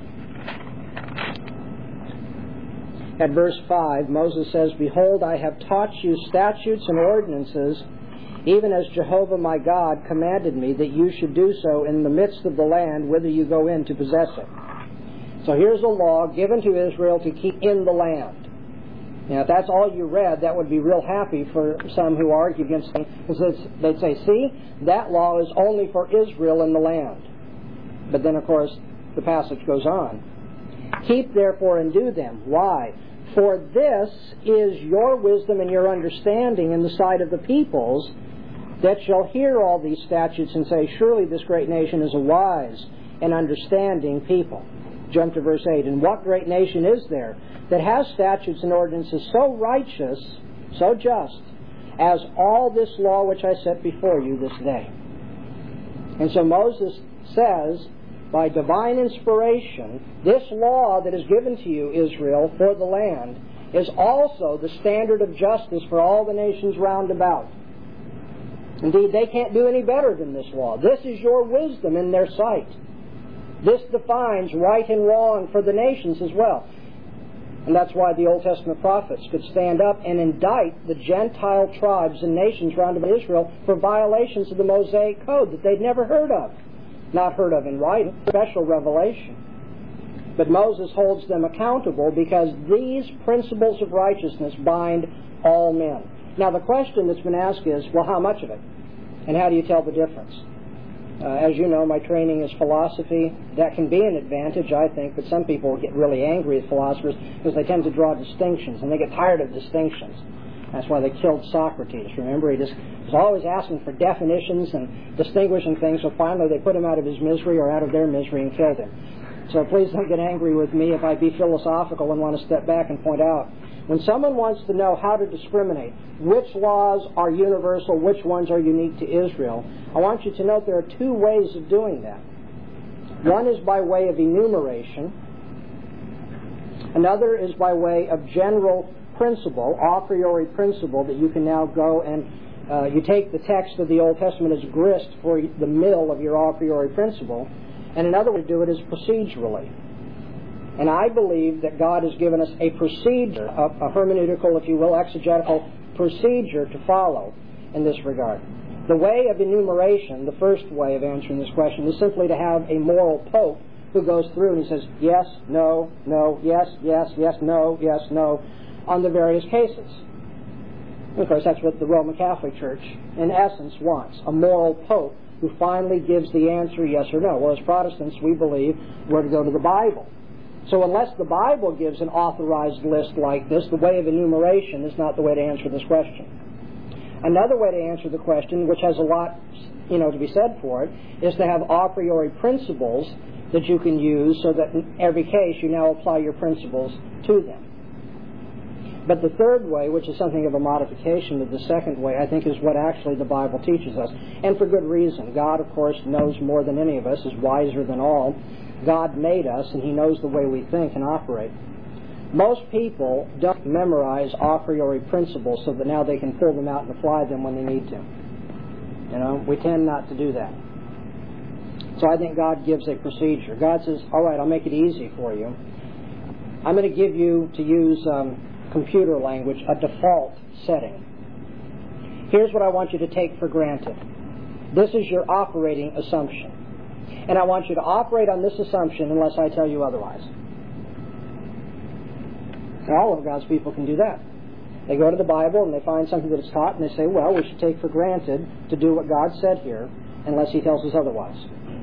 at verse 5, Moses says, "Behold, I have taught you statutes and ordinances, even as Jehovah my God commanded me, that you should do so in the midst of the land whither you go in to possess it." So here's a law given to Israel to keep in the land. Now, if that's all you read, that would be real happy for some who argue against it. Because they'd say, see, that law is only for Israel in the land. But then, of course, the passage goes on. "Keep therefore and do them." Why? "For this is your wisdom and your understanding in the sight of the peoples, that shall hear all these statutes and say, surely this great nation is a wise and understanding people." Jump to verse 8. "And what great nation is there that has statutes and ordinances so righteous, so just, as all this law which I set before you this day?" And so Moses says, by divine inspiration, this law that is given to you, Israel, for the land, is also the standard of justice for all the nations round about. Indeed, they can't do any better than this law. This is your wisdom in their sight. This defines right and wrong for the nations as well. And that's why the Old Testament prophets could stand up and indict the Gentile tribes and nations round about Israel for violations of the Mosaic Code that they'd never heard of. Not heard of in writing, special revelation. But Moses holds them accountable because these principles of righteousness bind all men. Now the question that's been asked is, well, how much of it? And how do you tell the difference? As you know, my training is philosophy. That can be an advantage, I think, but some people get really angry at philosophers because they tend to draw distinctions, and they get tired of distinctions. That's why they killed Socrates. Remember, he just was always asking for definitions and distinguishing things, so finally they put him out of his misery or out of their misery and killed him. So please don't get angry with me if I be philosophical and want to step back and point out. When someone wants to know how to discriminate which laws are universal, which ones are unique to Israel, I want you to note there are two ways of doing that. One is by way of enumeration. Another is by way of general principle, a priori principle, that you can now go and you take the text of the Old Testament as grist for the mill of your a priori principle. And another way to do it is procedurally. And I believe that God has given us a procedure, a hermeneutical, if you will, exegetical procedure to follow in this regard. The way of enumeration, the first way of answering this question, is simply to have a moral pope who goes through and he says, yes, no, no, yes, yes, yes, no, on the various cases. And of course, that's what the Roman Catholic Church, in essence, wants, a moral pope who finally gives the answer yes or no. Well, as Protestants, we believe we're to go to the Bible. So unless the Bible gives an authorized list like this, the way of enumeration is not the way to answer this question. Another way to answer the question, which has a lot, to be said for it, is to have a priori principles that you can use so that in every case you now apply your principles to them. But the third way, which is something of a modification of the second way, I think is what actually the Bible teaches us. And for good reason. God, of course, knows more than any of us, is wiser than all. God made us, and He knows the way we think and operate. Most people don't memorize a priori principles so that now they can pull them out and apply them when they need to. We tend not to do that. So I think God gives a procedure. God says, all right, I'll make it easy for you. I'm going to give you, to use computer language, a default setting. Here's what I want you to take for granted. This is your operating assumption. And I want you to operate on this assumption unless I tell you otherwise. And all of God's people can do that. They go to the Bible and they find something that is taught and they say, well, we should take for granted to do what God said here unless He tells us otherwise.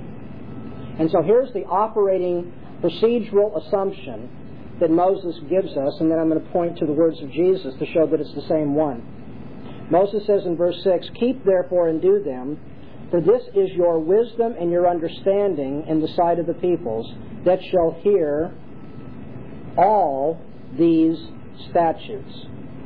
And so here's the operating procedural assumption that Moses gives us, and then I'm going to point to the words of Jesus to show that it's the same one. Moses says in verse 6, "Keep therefore and do them, for this is your wisdom and your understanding in the sight of the peoples, that shall hear all these statutes,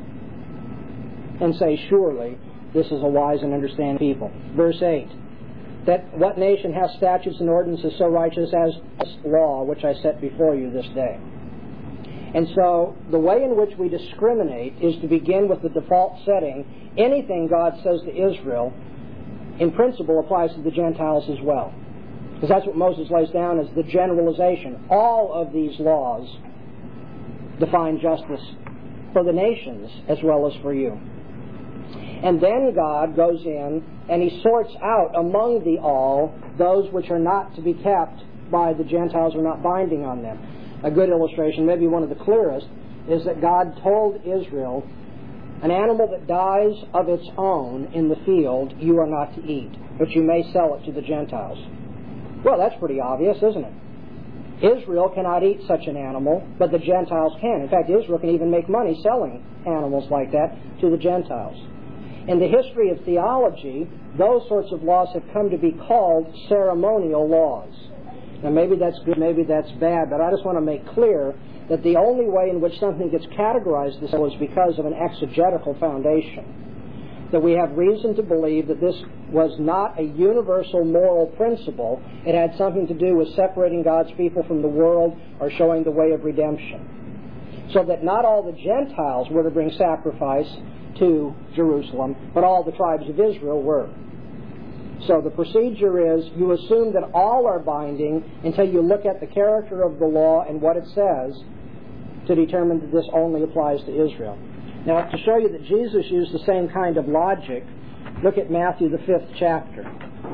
and say, surely this is a wise and understanding people." Verse 8, "That what nation hath statutes and ordinances so righteous as this law which I set before you this day?" And so the way in which we discriminate is to begin with the default setting. Anything God says to Israel, in principle, applies to the Gentiles as well. Because that's what Moses lays down as the generalization. All of these laws define justice for the nations as well as for you. And then God goes in and He sorts out among the all those which are not to be kept by the Gentiles or not binding on them. A good illustration, maybe one of the clearest, is that God told Israel, an animal that dies of its own in the field you are not to eat, but you may sell it to the Gentiles. Well, that's pretty obvious, isn't it? Israel cannot eat such an animal, but the Gentiles can. In fact, Israel can even make money selling animals like that to the Gentiles. In the history of theology, those sorts of laws have come to be called ceremonial laws. Now, maybe that's good, maybe that's bad, but I just want to make clear that the only way in which something gets categorized this way is because of an exegetical foundation. That we have reason to believe that this was not a universal moral principle. It had something to do with separating God's people from the world or showing the way of redemption. So that not all the Gentiles were to bring sacrifice to Jerusalem, but all the tribes of Israel were. So the procedure is you assume that all are binding until you look at the character of the law and what it says to determine that this only applies to Israel. Now, to show you that Jesus used the same kind of logic, look at Matthew, the 5th chapter.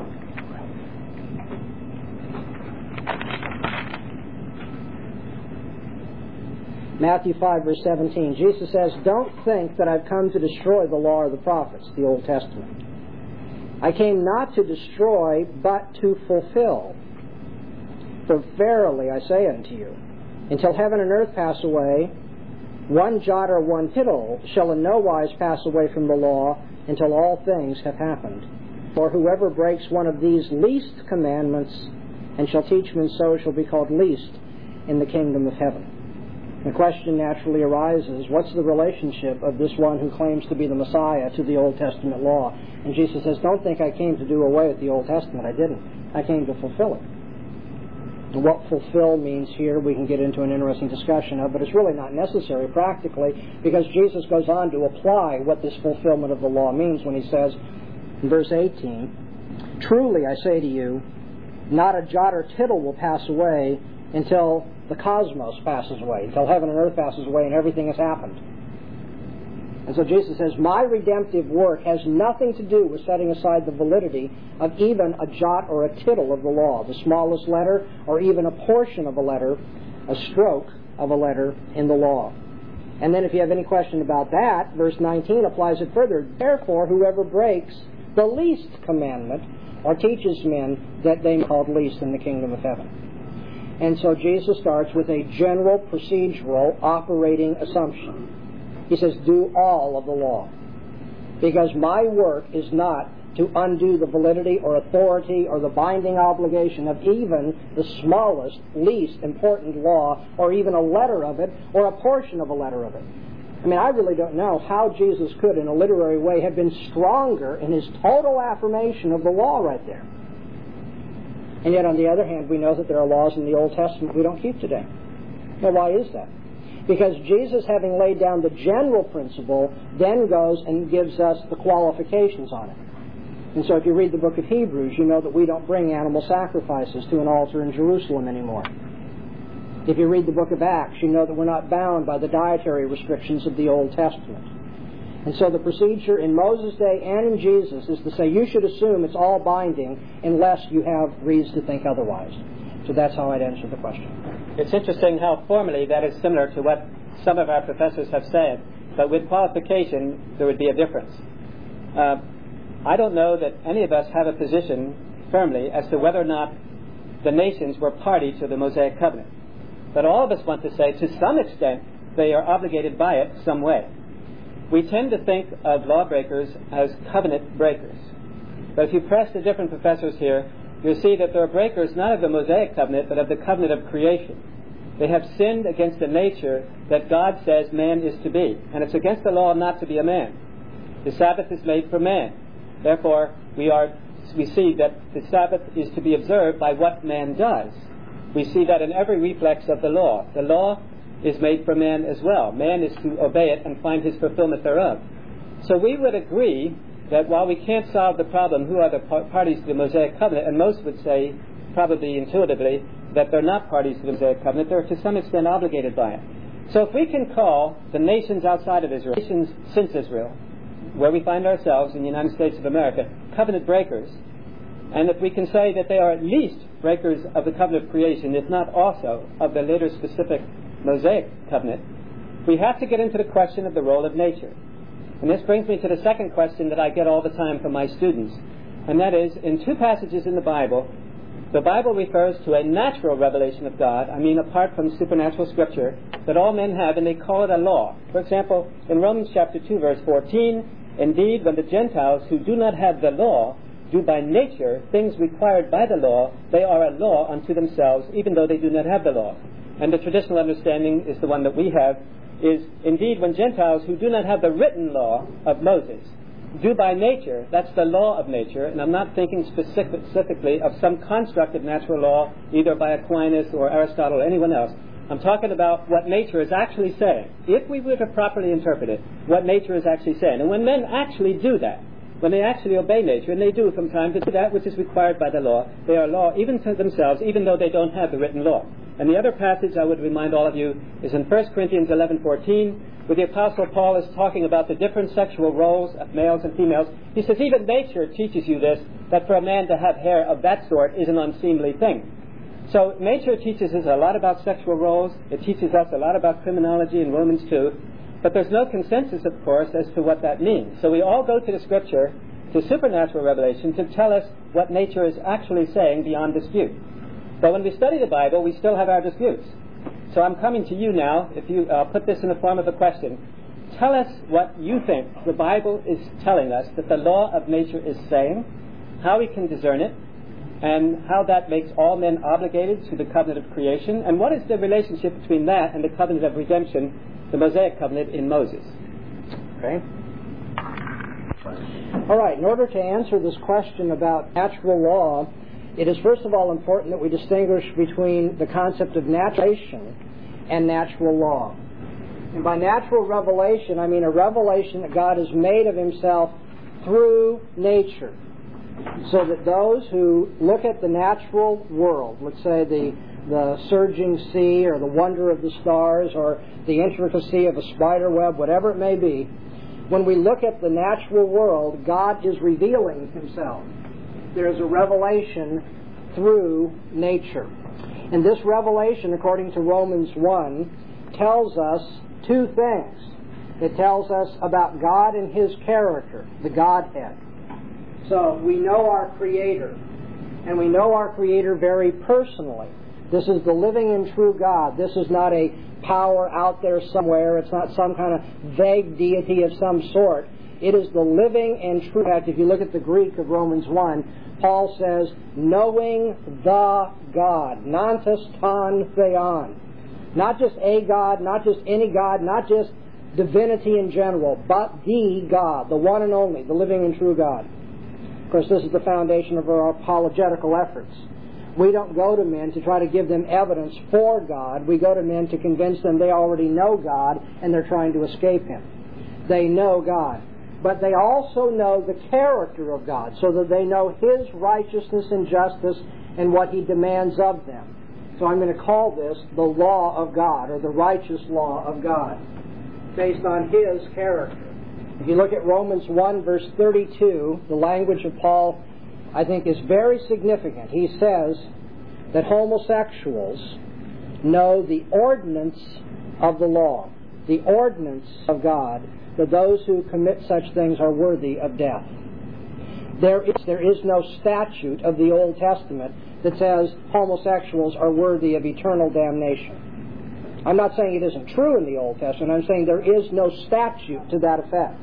Matthew 5, verse 17. Jesus says, "Don't think that I've come to destroy the law or the prophets," the Old Testament. "I came not to destroy, but to fulfill. For verily I say unto you, until heaven and earth pass away, one jot or one tittle shall in no wise pass away from the law until all things have happened. For whoever breaks one of these least commandments and shall teach men so shall be called least in the kingdom of heaven." The question naturally arises, what's the relationship of this one who claims to be the Messiah to the Old Testament law? And Jesus says, don't think I came to do away with the Old Testament. I didn't. I came to fulfill it. And what fulfill means here, we can get into an interesting discussion of, but it's really not necessary practically, because Jesus goes on to apply what this fulfillment of the law means when He says, in verse 18, "Truly I say to you, not a jot or tittle will pass away until the cosmos passes away, until heaven and earth passes away and everything has happened." And so Jesus says, my redemptive work has nothing to do with setting aside the validity of even a jot or a tittle of the law, the smallest letter, or even a portion of a letter, a stroke of a letter in the law. And then if you have any question about that, verse 19 applies it further. "Therefore, whoever breaks the least commandment or teaches men that they may be called least in the kingdom of heaven." And so Jesus starts with a general procedural operating assumption. He says, do all of the law. Because my work is not to undo the validity or authority or the binding obligation of even the smallest, least important law, or even a letter of it, or a portion of a letter of it. I mean, I really don't know how Jesus could, in a literary way, have been stronger in His total affirmation of the law right there. And yet, on the other hand, we know that there are laws in the Old Testament we don't keep today. Now, why is that? Because Jesus, having laid down the general principle, then goes and gives us the qualifications on it. And so if you read the book of Hebrews, you know that we don't bring animal sacrifices to an altar in Jerusalem anymore. If you read the book of Acts, you know that we're not bound by the dietary restrictions of the Old Testament. And so the procedure in Moses' day and in Jesus is to say you should assume it's all binding unless you have reason to think otherwise. So that's how I'd answer the question. It's interesting how formally that is similar to what some of our professors have said, but with qualification there would be a difference. I don't know that any of us have a position firmly as to whether or not the nations were party to the Mosaic covenant. But all of us want to say, to some extent, they are obligated by it some way. We tend to think of lawbreakers as covenant breakers. But if you press the different professors here, you'll see that there are breakers not of the Mosaic covenant, but of the covenant of creation. They have sinned against the nature that God says man is to be. And it's against the law not to be a man. The Sabbath is made for man. Therefore, we see that the Sabbath is to be observed by what man does. We see that in every reflex of the law. The law is made for man as well. Man is to obey it and find his fulfillment thereof. So we would agree that while we can't solve the problem, who are the parties to the Mosaic covenant, and most would say, probably intuitively, that they're not parties to the Mosaic covenant, they're to some extent obligated by it. So if we can call the nations outside of Israel, nations since Israel, where we find ourselves in the United States of America, covenant breakers, and if we can say that they are at least breakers of the covenant of creation, if not also of the later specific Mosaic covenant, we have to get into the question of the role of nature. And this brings me to the second question that I get all the time from my students, and that is, in two passages in the Bible refers to a natural revelation of God, I mean apart from supernatural scripture, that all men have, and they call it a law. For example, in Romans chapter 2, verse 14, indeed, when the Gentiles who do not have the law do by nature things required by the law, they are a law unto themselves, even though they do not have the law. And the traditional understanding is the one that we have, is indeed when Gentiles who do not have the written law of Moses do by nature, that's the law of nature, and I'm not thinking specifically of some construct of natural law, either by Aquinas or Aristotle or anyone else. I'm talking about what nature is actually saying. If we were to properly interpret it, what nature is actually saying. And when men actually do that, when they actually obey nature, and they do from time to time that which is required by the law, they are law even to themselves, even though they don't have the written law. And the other passage I would remind all of you is in 1 Corinthians 11:14, where the Apostle Paul is talking about the different sexual roles of males and females. He says, even nature teaches you this, that for a man to have hair of that sort is an unseemly thing. So nature teaches us a lot about sexual roles. It teaches us a lot about criminology in Romans 2. But there's no consensus, of course, as to what that means. So we all go to the Scripture, to supernatural revelation, to tell us what nature is actually saying beyond dispute. But when we study the Bible, we still have our disputes. So I'm coming to you now, if you put this in the form of a question. Tell us what you think the Bible is telling us that the law of nature is saying, how we can discern it, and how that makes all men obligated to the covenant of creation, and what is the relationship between that and the covenant of redemption, the Mosaic covenant in Moses. Okay? All right, in order to answer this question about natural law, it is first of all important that we distinguish between the concept of naturation and natural law. And by natural revelation, I mean a revelation that God has made of himself through nature. So that those who look at the natural world, let's say the surging sea or the wonder of the stars or the intricacy of a spider web, whatever it may be, when we look at the natural world, God is revealing himself. There is a revelation through nature. And this revelation, according to Romans 1, tells us two things. It tells us about God and his character, the Godhead. So we know our Creator, and we know our Creator very personally. This is the living and true God. This is not a power out there somewhere. It's not some kind of vague deity of some sort. It is the living and true. In fact, if you look at the Greek of Romans 1, Paul says, knowing the God, nantes ton theon. Not just a God, not just any God, not just divinity in general, but the God, the one and only, the living and true God. Of course, this is the foundation of our apologetical efforts. We don't go to men to try to give them evidence for God. We go to men to convince them they already know God and they're trying to escape him. They know God. but they also know the character of God, so that they know His righteousness and justice and what He demands of them. So I'm going to call this the law of God, or the righteous law of God, based on His character. If you look at Romans 1, verse 32, the language of Paul, I think, is very significant. He says that homosexuals know the ordinance of the law, the ordinance of God, that those who commit such things are worthy of death. There is no statute of the Old Testament that says homosexuals are worthy of eternal damnation. I'm not saying it isn't true in the Old Testament. I'm saying there is no statute to that effect.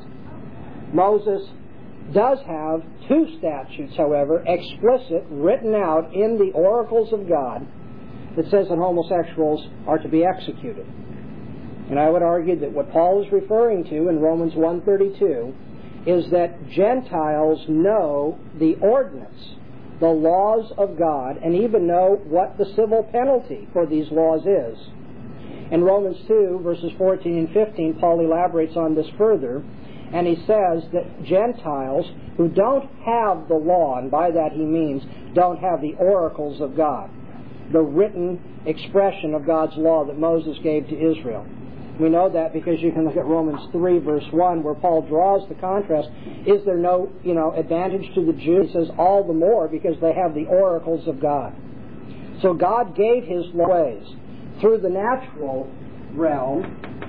Moses does have two statutes, however, explicit, written out in the oracles of God, that says that homosexuals are to be executed. And I would argue that what Paul is referring to in Romans 1:32 is that Gentiles know the ordinance, the laws of God, and even know what the civil penalty for these laws is. In Romans 2, verses 14 and 15, Paul elaborates on this further, and he says that Gentiles who don't have the law, and by that he means don't have the oracles of God, the written expression of God's law that Moses gave to Israel. We know that because you can look at Romans 3, verse 1, where Paul draws the contrast. Is there no, advantage to the Jews? He says all the more because they have the oracles of God. So God gave His ways through the natural realm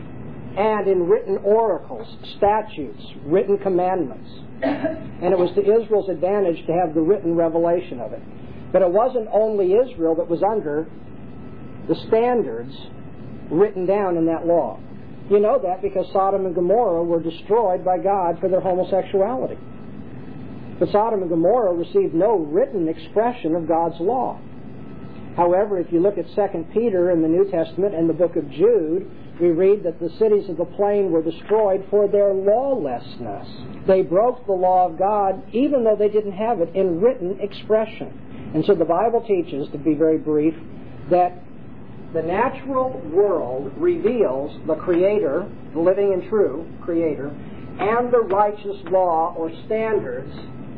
and in written oracles, statutes, written commandments. And it was to Israel's advantage to have the written revelation of it. But it wasn't only Israel that was under the standards written down in that law. You know that because Sodom and Gomorrah were destroyed by God for their homosexuality. But Sodom and Gomorrah received no written expression of God's law. However, if you look at 2 Peter in the New Testament and the book of Jude, we read that the cities of the plain were destroyed for their lawlessness. They broke the law of God even though they didn't have it in written expression. And so the Bible teaches, to be very brief, that the natural world reveals the Creator, the living and true Creator, and the righteous law or standards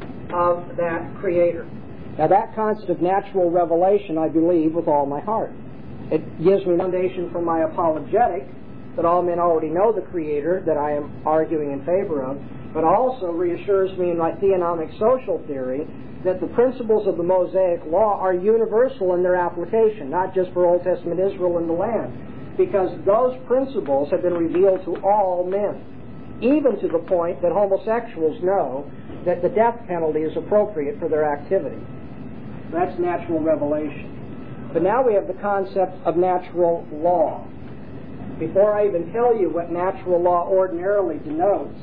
of that Creator. Now that concept of natural revelation I believe with all my heart. It gives me foundation for my apologetic that all men already know the Creator that I am arguing in favor of, but also reassures me in my theonomic social theory that the principles of the Mosaic Law are universal in their application, not just for Old Testament Israel and the land, because those principles have been revealed to all men, even to the point that homosexuals know that the death penalty is appropriate for their activity. That's natural revelation. But now we have the concept of natural law. Before I even tell you what natural law ordinarily denotes,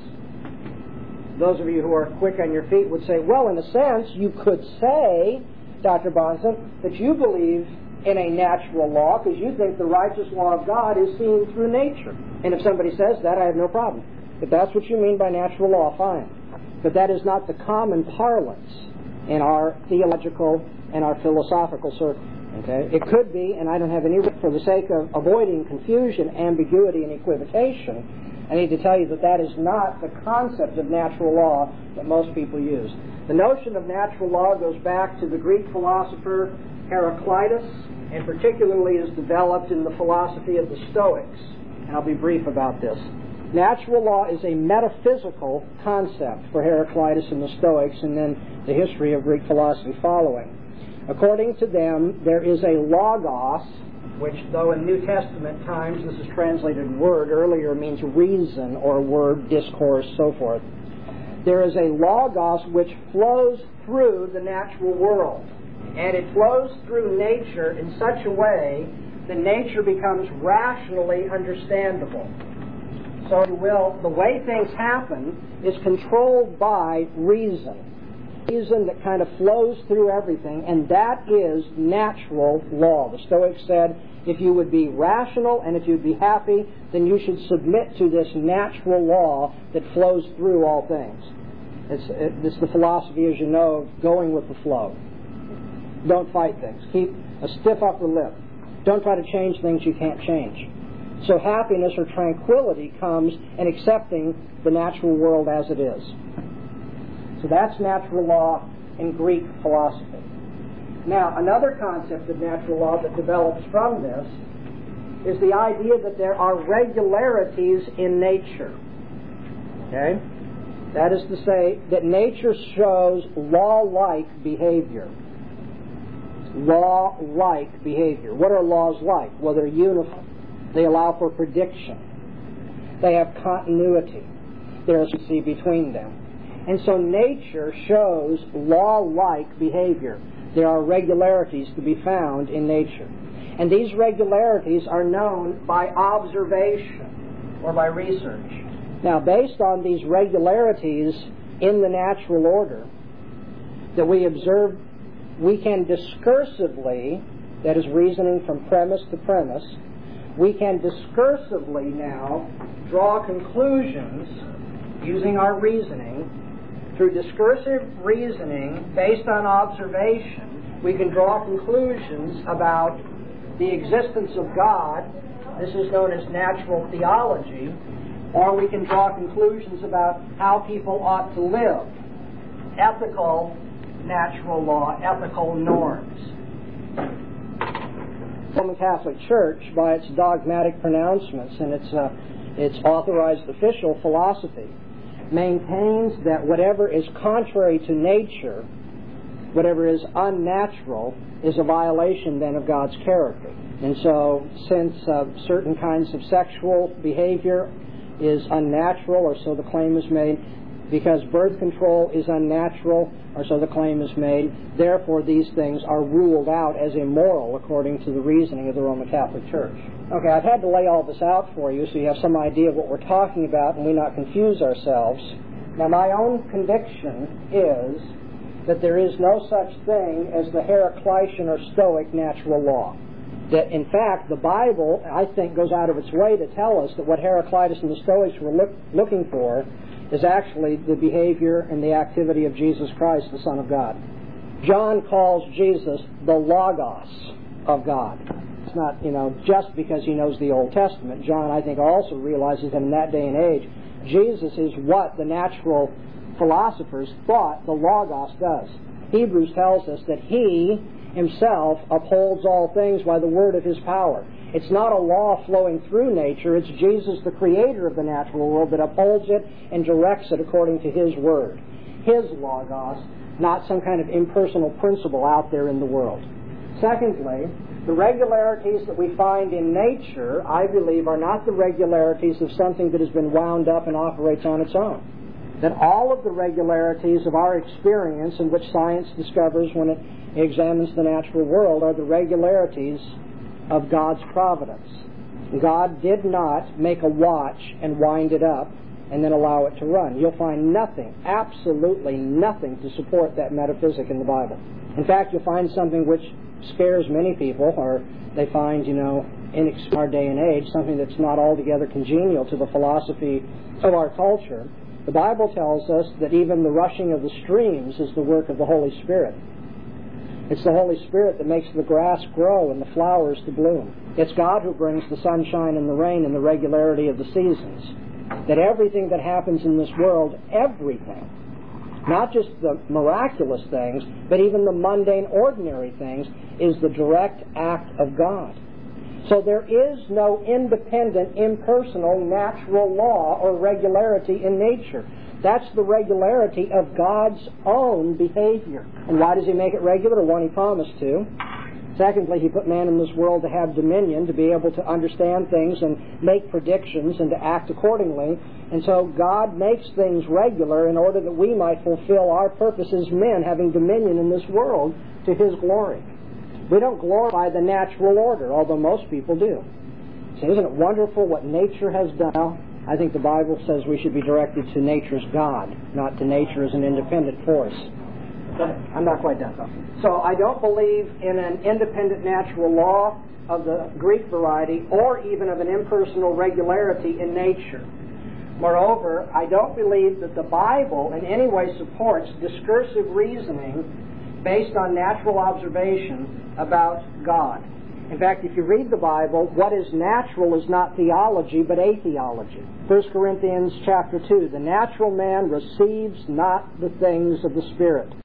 those of you who are quick on your feet would say, well, in a sense, you could say, Dr. Bonson, that you believe in a natural law because you think the righteous law of God is seen through nature. And if somebody says that, I have no problem. If that's what you mean by natural law, fine. But that is not the common parlance in our theological and our philosophical circle. Okay? It could be, and I don't have any, for the sake of avoiding confusion, ambiguity, and equivocation, I need to tell you that that is not the concept of natural law that most people use. The notion of natural law goes back to the Greek philosopher Heraclitus, and particularly is developed in the philosophy of the Stoics. And I'll be brief about this. Natural law is a metaphysical concept for Heraclitus and the Stoics, and then the history of Greek philosophy following. According to them, there is a logos, which, though in New Testament times this is translated word, earlier means reason or word, discourse, so forth. There is a logos which flows through the natural world, and it flows through nature in such a way that nature becomes rationally understandable. So, if you will, the way things happen is controlled by reason. Reason that kind of flows through everything, and that is natural law. The Stoics said, if you would be rational and if you'd be happy, then you should submit to this natural law that flows through all things. It's the philosophy, as you know, of going with the flow. Don't fight things. Keep a stiff upper lip. Don't try to change things you can't change. So happiness or tranquility comes in accepting the natural world as it is. So that's natural law in Greek philosophy. Now, another concept of natural law that develops from this is the idea that there are regularities in nature. Okay? That is to say that nature shows law-like behavior. Law-like behavior. What are laws like? Well, they're uniform. They allow for prediction. They have continuity. There's consistency between them. And so nature shows law-like behavior. There are regularities to be found in nature. And these regularities are known by observation or by research. Now, based on these regularities in the natural order that we observe, we can discursively, that is reasoning from premise to premise, we can discursively now draw conclusions using our reasoning. Through discursive reasoning based on observation, we can draw conclusions about the existence of God. This is known as natural theology. Or we can draw conclusions about how people ought to live. Ethical natural law, ethical norms. The Roman Catholic Church, by its dogmatic pronouncements and its authorized official philosophy, maintains that whatever is contrary to nature, whatever is unnatural, is a violation then of God's character. And so, since certain kinds of sexual behavior is unnatural, or so the claim is made, because birth control is unnatural, or so the claim is made, therefore these things are ruled out as immoral according to the reasoning of the Roman Catholic Church. Okay, I've had to lay all this out for you so you have some idea of what we're talking about and we not confuse ourselves. Now, my own conviction is that there is no such thing as the Heraclitean or Stoic natural law. That, in fact, the Bible, I think, goes out of its way to tell us that what Heraclitus and the Stoics were looking for is actually the behavior and the activity of Jesus Christ, the Son of God. John calls Jesus the Logos of God. It's not, just because he knows the Old Testament. John, I think, also realizes that in that day and age, Jesus is what the natural philosophers thought the Logos does. Hebrews tells us that he himself upholds all things by the word of his power. It's not a law flowing through nature. It's Jesus, the creator of the natural world, that upholds it and directs it according to his word. His Logos, not some kind of impersonal principle out there in the world. Secondly, the regularities that we find in nature, I believe, are not the regularities of something that has been wound up and operates on its own. That all of the regularities of our experience, in which science discovers when it examines the natural world, are the regularities of God's providence. God did not make a watch and wind it up and then allow it to run. You'll find nothing, absolutely nothing, to support that metaphysic in the Bible. In fact, you'll find something which scares many people, or they find, in our day and age, something that's not altogether congenial to the philosophy of our culture. The Bible tells us that even the rushing of the streams is the work of the Holy Spirit. It's the Holy Spirit that makes the grass grow and the flowers to bloom. It's God who brings the sunshine and the rain and the regularity of the seasons. That everything that happens in this world, everything, not just the miraculous things, but even the mundane, ordinary things, is the direct act of God. So there is no independent, impersonal, natural law or regularity in nature. That's the regularity of God's own behavior. And why does he make it regular? One, he promised to. Secondly, he put man in this world to have dominion, to be able to understand things and make predictions and to act accordingly. And so God makes things regular in order that we might fulfill our purpose as men, having dominion in this world to his glory. We don't glorify the natural order, although most people do. So isn't it wonderful what nature has done? I think the Bible says we should be directed to nature's God, not to nature as an independent force. But I'm not quite done. So I don't believe in an independent natural law of the Greek variety, or even of an impersonal regularity in nature. Moreover, I don't believe that the Bible in any way supports discursive reasoning based on natural observation about God. In fact, if you read the Bible, what is natural is not theology, but atheology. 1 Corinthians chapter 2, the natural man receives not the things of the Spirit.